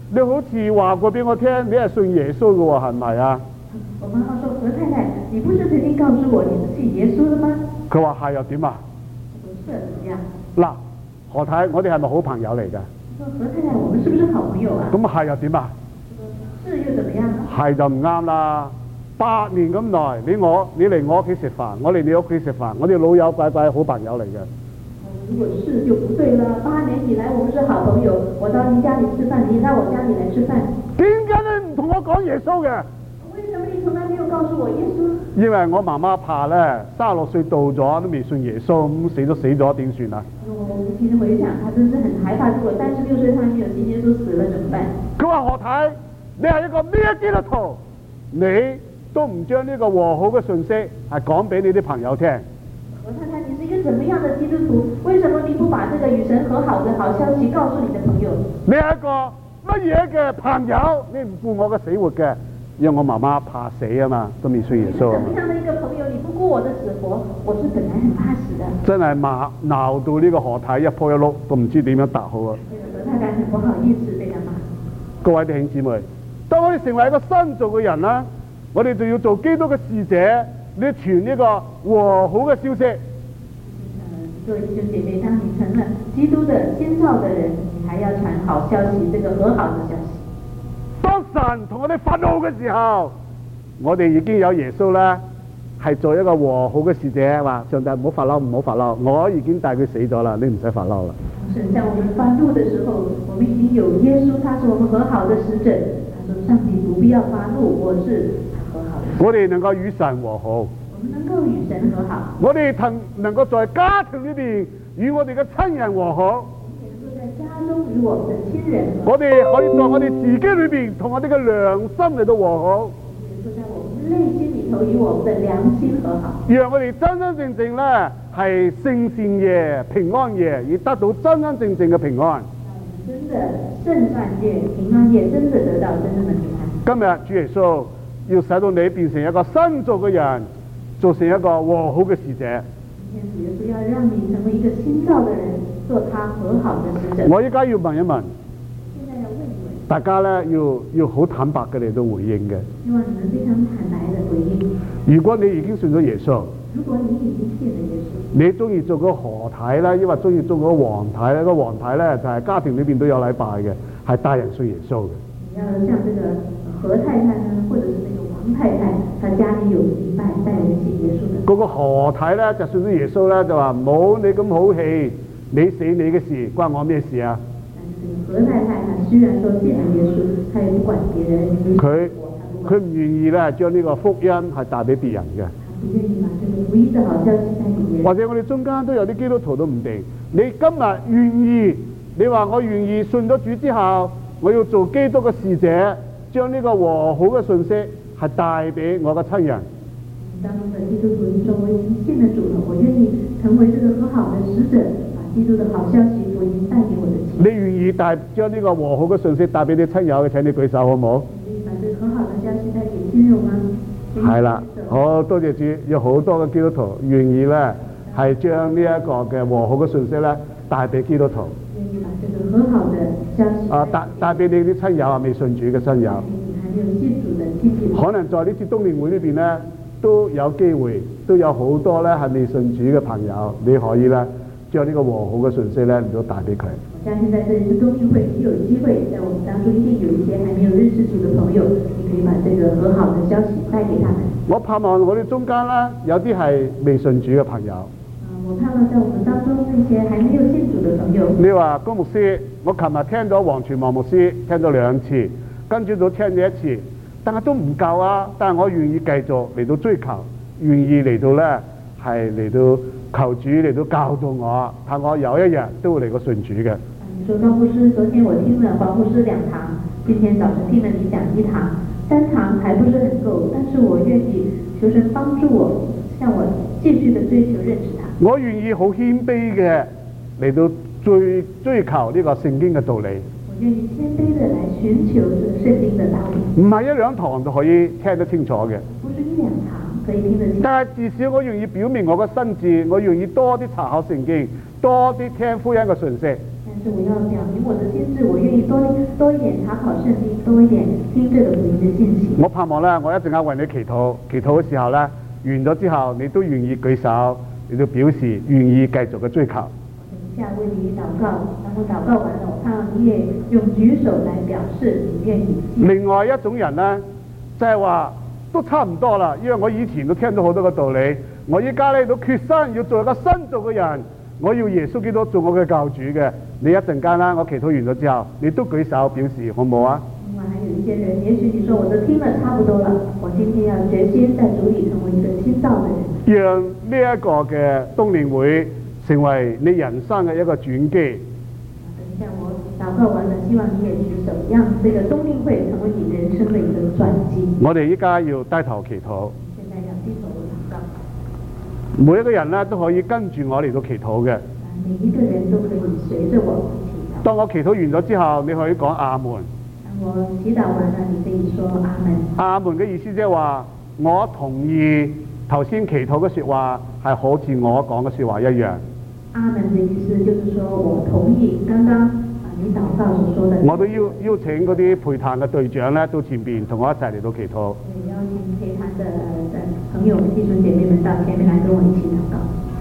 Speaker 1: 你好似話過俾我聽，你係信耶穌嘅喎，係咪啊？
Speaker 3: 我媽媽說：何太太，你不是曾經告訴我你是信耶穌的嗎？
Speaker 1: 佢話係又點啊？
Speaker 3: 我說是怎麼樣？
Speaker 1: 嗱，何太，我哋係咪好朋友嚟㗎？
Speaker 3: 我說何太太，我們是不是好朋友啊？
Speaker 1: 咁係又點啊？
Speaker 3: 是又怎麼樣呢？
Speaker 1: 係就唔啱啦！8年咁耐，你嚟我屋企食飯，我嚟你屋企食飯，我哋老友鬼鬼好朋友嚟嘅。
Speaker 3: 如果是就不對了。8年以來我們是好朋友，我到你家裡吃飯，你到我家裡來吃飯。
Speaker 1: 點解你唔同我講耶穌嘅？
Speaker 3: 為什麼你從來沒有告訴我耶穌？
Speaker 1: 因為我媽媽怕咧，36歲到咗都未信耶穌，咁死咗點算啊？
Speaker 3: 我無心回想，他真是很害怕，如果36歲他還沒有信耶穌死了怎麼辦？
Speaker 1: 佢話何太，你係一個咩基督徒？你都唔將呢個和好嘅信息係講俾你啲朋友聽。
Speaker 3: 何太太，你是一個怎麼樣的基督徒？為什麼你不把這個與神和好的好消息告訴你的朋友？
Speaker 1: 你係一個乜嘢嘅朋友？你唔顧我嘅死活嘅，因為我媽媽怕死啊嘛，都未信耶穌。
Speaker 3: 怎麼樣的一個朋友？你不顧我的死活，我是本來很怕死的。
Speaker 1: 真係鬧到呢個何太一仆一碌，都唔知點樣答好啊！
Speaker 3: 何太太很不好意思被他罵。
Speaker 1: 各位弟兄姊妹，當我哋成為一個新造嘅人啦，我哋就要做基督嘅使者，你傳呢個和好嘅消息。
Speaker 3: 各位弟兄姐妹，當你成了基督的先造的人，你還要傳好消息，這個和好的消息。
Speaker 1: 當神同我哋發怒嘅時候，我哋已經有耶穌啦，係做一個和好嘅使者，話上帝唔好發嬲，唔好發嬲，我已經帶佢死咗啦，你唔使發嬲啦。
Speaker 3: 神向我們發怒的時候，我們已經有耶穌，他是我們和好的使者。他說：上帝不必要發怒，我是和好的。
Speaker 1: 我哋能夠與神和好。
Speaker 3: 我們能夠與神和好。
Speaker 1: 我哋能夠在家庭裏邊與我哋嘅親人和好。
Speaker 3: 能夠在家中與我們的親人和好。
Speaker 1: 我哋可以在我哋自己裏邊同我哋嘅良心嚟到和好。
Speaker 3: 就在我們內心裏頭與我們的良心和好。
Speaker 1: 讓我哋真真正正咧係聖善夜、平安夜，而得到真真正正嘅平安。
Speaker 3: 真的聖善夜、平安夜，真的得到真正的平安。
Speaker 1: 今日主耶穌要使到你變成一個新造嘅人，做成一個和好嘅使者。
Speaker 3: 今天主耶穌要讓你成為一個新造的人，做他和好的使者。
Speaker 1: 我依家要問一問，
Speaker 3: 現在要問一問，
Speaker 1: 大家咧要好坦白嘅嚟到回應嘅。
Speaker 3: 希望你們非常坦白的回應。
Speaker 1: 如果你已經信咗耶穌，
Speaker 3: 如果你已經信了耶穌，
Speaker 1: 你中意做個何太咧，抑或中意做個黃太咧？個黃太咧就係家庭裏邊都有禮拜嘅，係帶人信耶穌嘅。
Speaker 3: 你要像這個何太太呢，或者是那個王太太，她家裡有禮拜帶人信耶穌的。
Speaker 1: 嗰個何太咧就信咗耶穌咧，就話唔好你咁好氣，你死你嘅事，關我咩事啊？
Speaker 3: 何太太她雖然說信了耶穌，她也不管別人。
Speaker 1: 佢唔願意咧將呢個福音係帶俾別人嘅。
Speaker 3: 不願意把這個福音的好消息帶給別人。
Speaker 1: 或者我哋中間都有啲基督徒都唔定，你今日願意，你話我願意信咗主之後，我要做基督嘅使者，將呢個和好嘅信息係帶俾我嘅親人。
Speaker 3: 當中的基督徒，你說我已經信了主了，我願意成為這個和好的使者，把基督的好消息福音帶給我的親人。
Speaker 1: 你願意將呢個和好嘅信息帶俾啲親友嘅？請你舉手好唔好？
Speaker 3: 你願意把這個和好的消息帶給親友嗎？
Speaker 1: 係啦，好多謝主，有好多嘅基督徒願意咧，係將呢一個嘅和好嘅信息咧帶俾基督徒。
Speaker 3: 願意把這個和好的消息
Speaker 1: 帶俾你啲親友啊，未信主嘅親友。
Speaker 3: 還沒有信主的親戚。
Speaker 1: 可能在呢次冬年會呢邊咧，都有機會，都有好多咧係未信主嘅朋友，你可以咧將呢個和好嘅信息咧嚟到帶俾佢。
Speaker 3: 我相信在這一次冬令會，你有機會，在我們當中一定有一些還沒有認識主的朋友，你可以把這個和好的消息帶給他們。
Speaker 1: 我盼望我哋中間咧有啲係未信主嘅朋友。
Speaker 3: 我盼望在我們當中那些還沒有信主的朋友。
Speaker 1: 你話高牧師，我琴日聽咗黃傳望牧師聽咗2次，跟住都聽咗1次，但係都唔夠啊！但係我願意繼續嚟到追求，願意嚟到咧係嚟到求主嚟到教導我，睇我有一日都會嚟個信主嘅。
Speaker 3: 你說高牧師，昨天我聽了黃牧師2堂，今天早晨聽了你講1堂，3堂還不是很夠，但是我願意求神幫助我，向我繼續的追求認識他。
Speaker 1: 我願意好謙卑嘅嚟到追求呢個聖經嘅道理。
Speaker 3: 我願意謙卑的來尋求聖經的道理。
Speaker 1: 唔係1、2堂就可以聽得清楚嘅。
Speaker 3: 不是1、2堂可以聽得清楚。
Speaker 1: 但係至少我願意表明我嘅心志，我願意多啲查考聖經，多啲聽福音嘅信息。
Speaker 3: 但但是我要表明我的心智，我願意多一點查考聖經，多一點聽這個福音的信息。
Speaker 2: 我盼望咧，我一陣間為你祈禱，祈禱嘅時候咧，完咗之後，你都願意舉手，你都表示願意繼續嘅追求。
Speaker 3: 等一下為你禱告，然後禱告完了，我盼望你也用舉手來表示你願意。
Speaker 2: 另外一種人咧，就係話都差唔多啦，因為我以前都聽到好多個道理，我依家咧都決心要做一個新造嘅人，我要耶穌基督做我嘅教主嘅。你一陣間啦，我祈禱完咗之後，你都舉手表示好唔好啊？
Speaker 3: 另外還有一些人，也許你說我都聽了差不多了，我今天要決心在主裏成為一個新造的人。
Speaker 2: 讓呢一個嘅冬令會成為你人生嘅一個轉機。
Speaker 3: 等一下我禱告完了，希望你也舉手，讓這個冬令會成為你人生的一個轉機。
Speaker 2: 我哋依家要低頭祈禱。
Speaker 3: 現在要低頭禱告。
Speaker 2: 每一個人咧都可以跟住我嚟到祈禱嘅。
Speaker 3: 每一個人都可以隨着我祈禱。
Speaker 2: 當我祈禱完咗之後，你可以講阿門。
Speaker 3: 當我祈禱完了，你可以說阿門。
Speaker 2: 阿門嘅意思即係話，我同意頭先祈禱嘅説話係好似我講嘅説話一樣。
Speaker 3: 阿門嘅意思就是說我同意剛剛你禱告所說的。
Speaker 2: 我都邀請嗰啲陪談嘅隊長咧到前邊同我一齊嚟到祈禱。
Speaker 3: 邀請陪談的朋友們、弟兄姐妹們到前面來跟我一起禱告。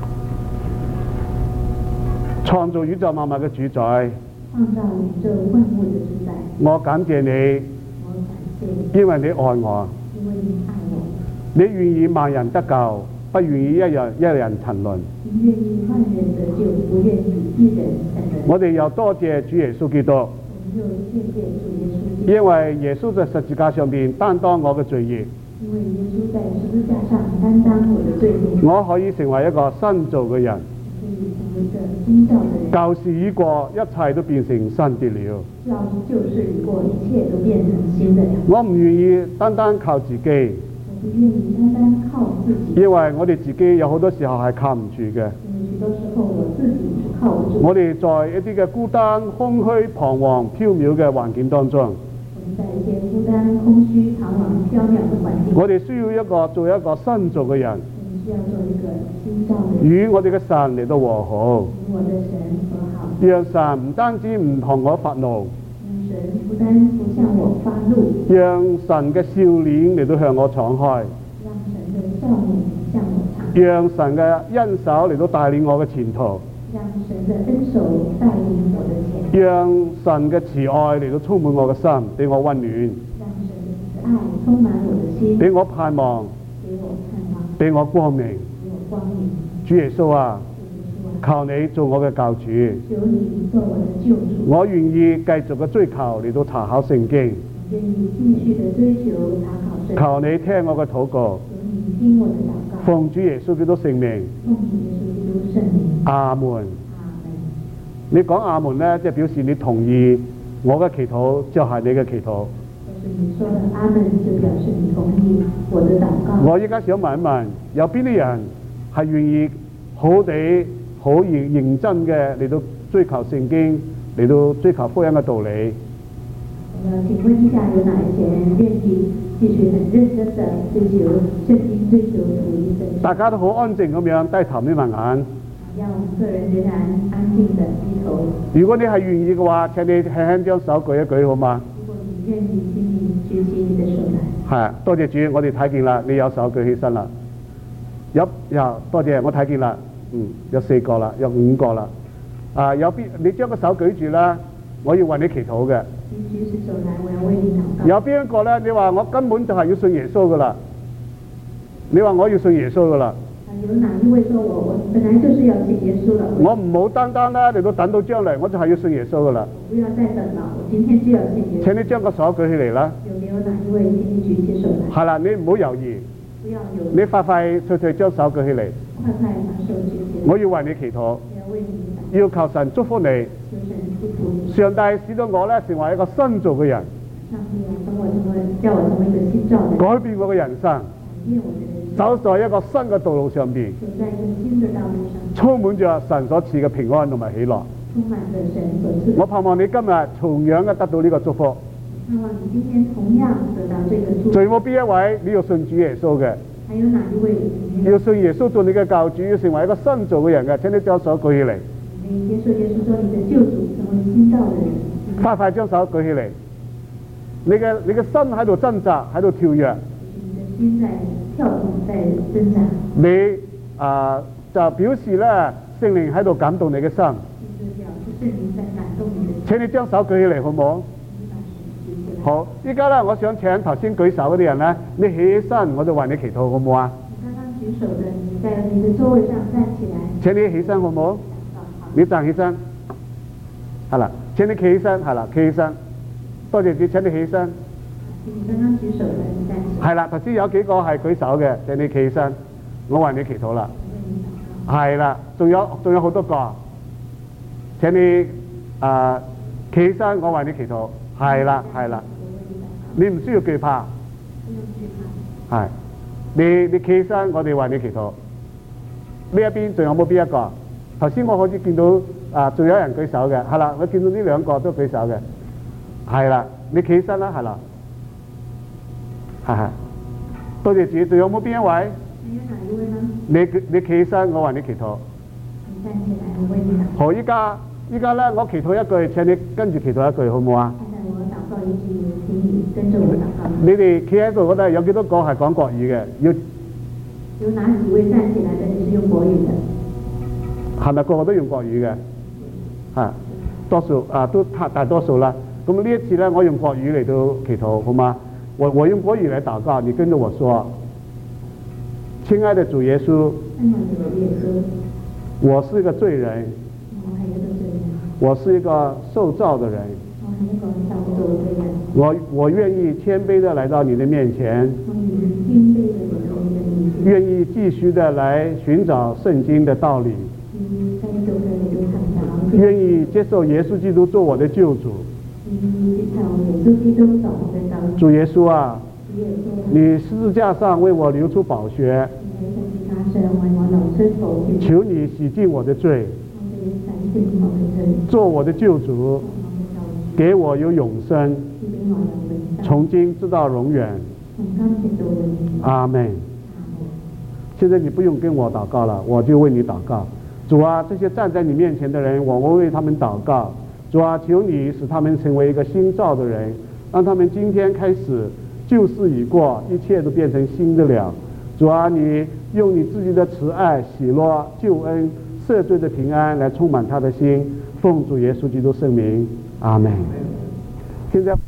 Speaker 2: 創造宇宙萬物嘅主宰，
Speaker 3: 創造宇宙萬物的主宰，
Speaker 2: 我感謝你，
Speaker 3: 我感謝你，
Speaker 2: 因為你愛我，
Speaker 3: 因為你愛我，
Speaker 2: 你願意萬人得救，不願意一人沉淪。
Speaker 3: 你願意萬人得救，不願意一人沉淪。
Speaker 2: 我哋又多謝主耶穌基督，
Speaker 3: 我們又謝謝主耶穌基督，
Speaker 2: 因為耶穌在十字架上邊擔當我嘅罪孽，
Speaker 3: 因為耶穌在十字架上擔當我的罪孽，
Speaker 2: 我可以成為一個新造嘅人。
Speaker 3: 可以成為一個新造的人。
Speaker 2: 舊事已過，一切都變成新的了。
Speaker 3: 舊事已過，一切都變成新的了。
Speaker 2: 我唔願意單單靠自己，
Speaker 3: 我不願意單單靠自己，
Speaker 2: 因為我哋自己有好多時候係靠唔住嘅。
Speaker 3: 因為許多時候我自己是靠不住。
Speaker 2: 我哋在一啲嘅孤單、空虛、彷徨、縹緲嘅環境當中，
Speaker 3: 我們在一些孤單、空虛、彷徨、縹緲的環境，
Speaker 2: 我哋需要做一個新造嘅人，
Speaker 3: 我們需要做一個新造的人，
Speaker 2: 與我哋嘅神嚟到和好，
Speaker 3: 與我的神和好，
Speaker 2: 讓神唔單止唔同我發怒，
Speaker 3: 讓神不單不向我發怒，
Speaker 2: 讓神嘅笑臉嚟到向我敞開，
Speaker 3: 讓神的笑臉向我敞開，
Speaker 2: 讓神嘅恩手嚟到帶領我嘅前途，
Speaker 3: 讓神的恩手帶領我的前途，
Speaker 2: 讓神嘅慈愛嚟到充滿我嘅心，俾我溫暖，
Speaker 3: 讓神的慈愛充滿我的心，
Speaker 2: 俾我盼望，
Speaker 3: 給我盼望，
Speaker 2: 俾我光明。
Speaker 3: 給我光明。
Speaker 2: 主耶穌啊，
Speaker 3: 主耶穌啊，
Speaker 2: 求你做我嘅教主，
Speaker 3: 求你做我的救主。
Speaker 2: 我願意繼續嘅追求嚟到查考聖經，
Speaker 3: 願意繼續的追求查考聖經。
Speaker 2: 求你聽我嘅禱告，
Speaker 3: 求你聽我的禱告。
Speaker 2: 奉主耶穌基督聖名，
Speaker 3: 奉主耶穌基督聖名。
Speaker 2: 阿門。
Speaker 3: 阿門。
Speaker 2: 你講阿門呢，即係表示你同意我嘅祈禱就係你嘅祈禱。
Speaker 3: 就是你說的阿門，就表示你同意我的禱告。
Speaker 2: 我依家想問一問，有邊啲人係願意好地好認真嘅嚟到追求聖經，嚟到追求福音嘅道理？
Speaker 3: 我要請問一下，有哪一些人願意繼續很認真的追求聖經、追求福音的？
Speaker 2: 大家都好安靜咁樣低頭眯埋眼。
Speaker 3: 讓我們個人仍然安靜的低頭。
Speaker 2: 如果你係願意嘅話，請你輕輕將手舉一舉好嗎？
Speaker 3: 如果你願意，請你舉起你的手來。
Speaker 2: 係，多謝主，我哋睇見啦，你有手舉起身啦。有多謝，我睇見啦，有4個啦，有5個啦。有邊你將個手舉住啦，我要為你祈禱嘅。
Speaker 3: 你舉起手來，我要為你禱告。
Speaker 2: 有邊一個咧？你話我根本就係要信耶穌噶啦，你話我要信耶穌噶啦。
Speaker 3: 有哪一位說我本來就是要信耶穌的？
Speaker 2: 我唔好單單咧嚟到等到將來，我就係要信耶穌噶啦。
Speaker 3: 不要再等了，我今天就要信耶穌。
Speaker 2: 請你將個手舉起嚟啦。
Speaker 3: 有沒有哪一位？請你舉起手來。
Speaker 2: 係啦，你唔好猶豫。
Speaker 3: 不要猶豫。
Speaker 2: 你快快脆脆將手舉起嚟。
Speaker 3: 快快把手舉起來。
Speaker 2: 我要為你祈禱。
Speaker 3: 我要為你禱告。
Speaker 2: 要求神祝福你。
Speaker 3: 求神祝福你。
Speaker 2: 上帝使到我咧成為一個新造嘅人。
Speaker 3: 上帝叫我成為一個新造的人。
Speaker 2: 改變我嘅人生。
Speaker 3: 改變我的人生。
Speaker 2: 走在一個新嘅道路上邊。
Speaker 3: 走在一個新的道路上。
Speaker 2: 充滿着神所賜嘅平安同埋喜樂。
Speaker 3: 充滿着神所賜。
Speaker 2: 我盼望你今日同樣嘅得到呢個祝福。
Speaker 3: 盼望你今天同樣得到這個祝福。
Speaker 2: 仲有冇邊一位你要信主耶穌嘅？
Speaker 3: 還有哪一位？
Speaker 2: 要信耶穌做你嘅教主，要成為一個新造嘅人嘅？請你將手舉起嚟。
Speaker 3: 沒你接受耶穌做你的救主，成為新造的人。
Speaker 2: 快快將手舉起嚟，你嘅心喺度掙扎，喺度跳躍。
Speaker 3: 你的心在跳動，在掙扎。
Speaker 2: 你就表示咧聖靈喺度感動你嘅心。
Speaker 3: 就是表示聖靈在感動你的心。
Speaker 2: 請你將手舉起嚟，好唔好？好，依家咧，我想請頭先舉手嗰啲人咧，你起起身，我就為你祈禱，好唔好啊？
Speaker 3: 你剛剛舉手的，你在你的座位上站起來。
Speaker 2: 請你起身，好唔好？你站起身，係啦。請你企起身，係啦，企起身。多謝主，請你起起身。
Speaker 3: 你剛剛舉手的，你站起來。
Speaker 2: 係啦，頭先有幾個係舉手嘅，請你企起身，我為你祈禱啦。係啦，仲有好多個，請你企起身，我為你祈禱。係啦，係啦，你唔需要懼怕。係，你企起身，我哋為你祈禱。呢一邊仲有冇邊一個？頭先我好似見到仲有人舉手嘅，係啦，我見到呢兩個都舉手嘅，係啦，你企起身啦，係啦，係，多謝主。仲有冇邊一位？
Speaker 3: 還有哪一位呢？
Speaker 2: 你企起身，我為你祈禱。
Speaker 3: 你站起來，我為你禱告。
Speaker 2: 好，依家咧，我祈禱一句，請你跟住祈禱一句，好唔好啊？
Speaker 3: 現在我禱告一句，請你跟着我禱告。
Speaker 2: 你哋企喺度嗰度有幾多個係講國語嘅？
Speaker 3: 有哪幾位站起來的？你是用國語的？
Speaker 2: 係咪個個都用國語嘅？係，多數都大多數啦。咁呢一次咧，我用國語嚟到祈禱，好嗎？我用國語嚟禱告，你跟着我說：親愛的主耶穌，我是一個罪人，我是一個受造的人，我願意謙卑的來到你的面前，願意繼續的來尋找聖經的道理，願意接受耶穌基督做我的救主。主耶穌啊，你十字架上為我流出寶血，求你洗淨我的罪，做我的救主，給我有永生，從今直到永遠。阿們。現在你不用跟我禱告了，我就為你禱告。主啊，這些站在你面前的人，我為他們禱告。主啊，求你使他們成為一個新造的人，讓他們今天開始舊事已過，一切都變成新的了。主啊，你用你自己的慈愛、喜樂、救恩、赦罪的平安來充滿他的心，奉主耶穌基督聖名，阿們。現在。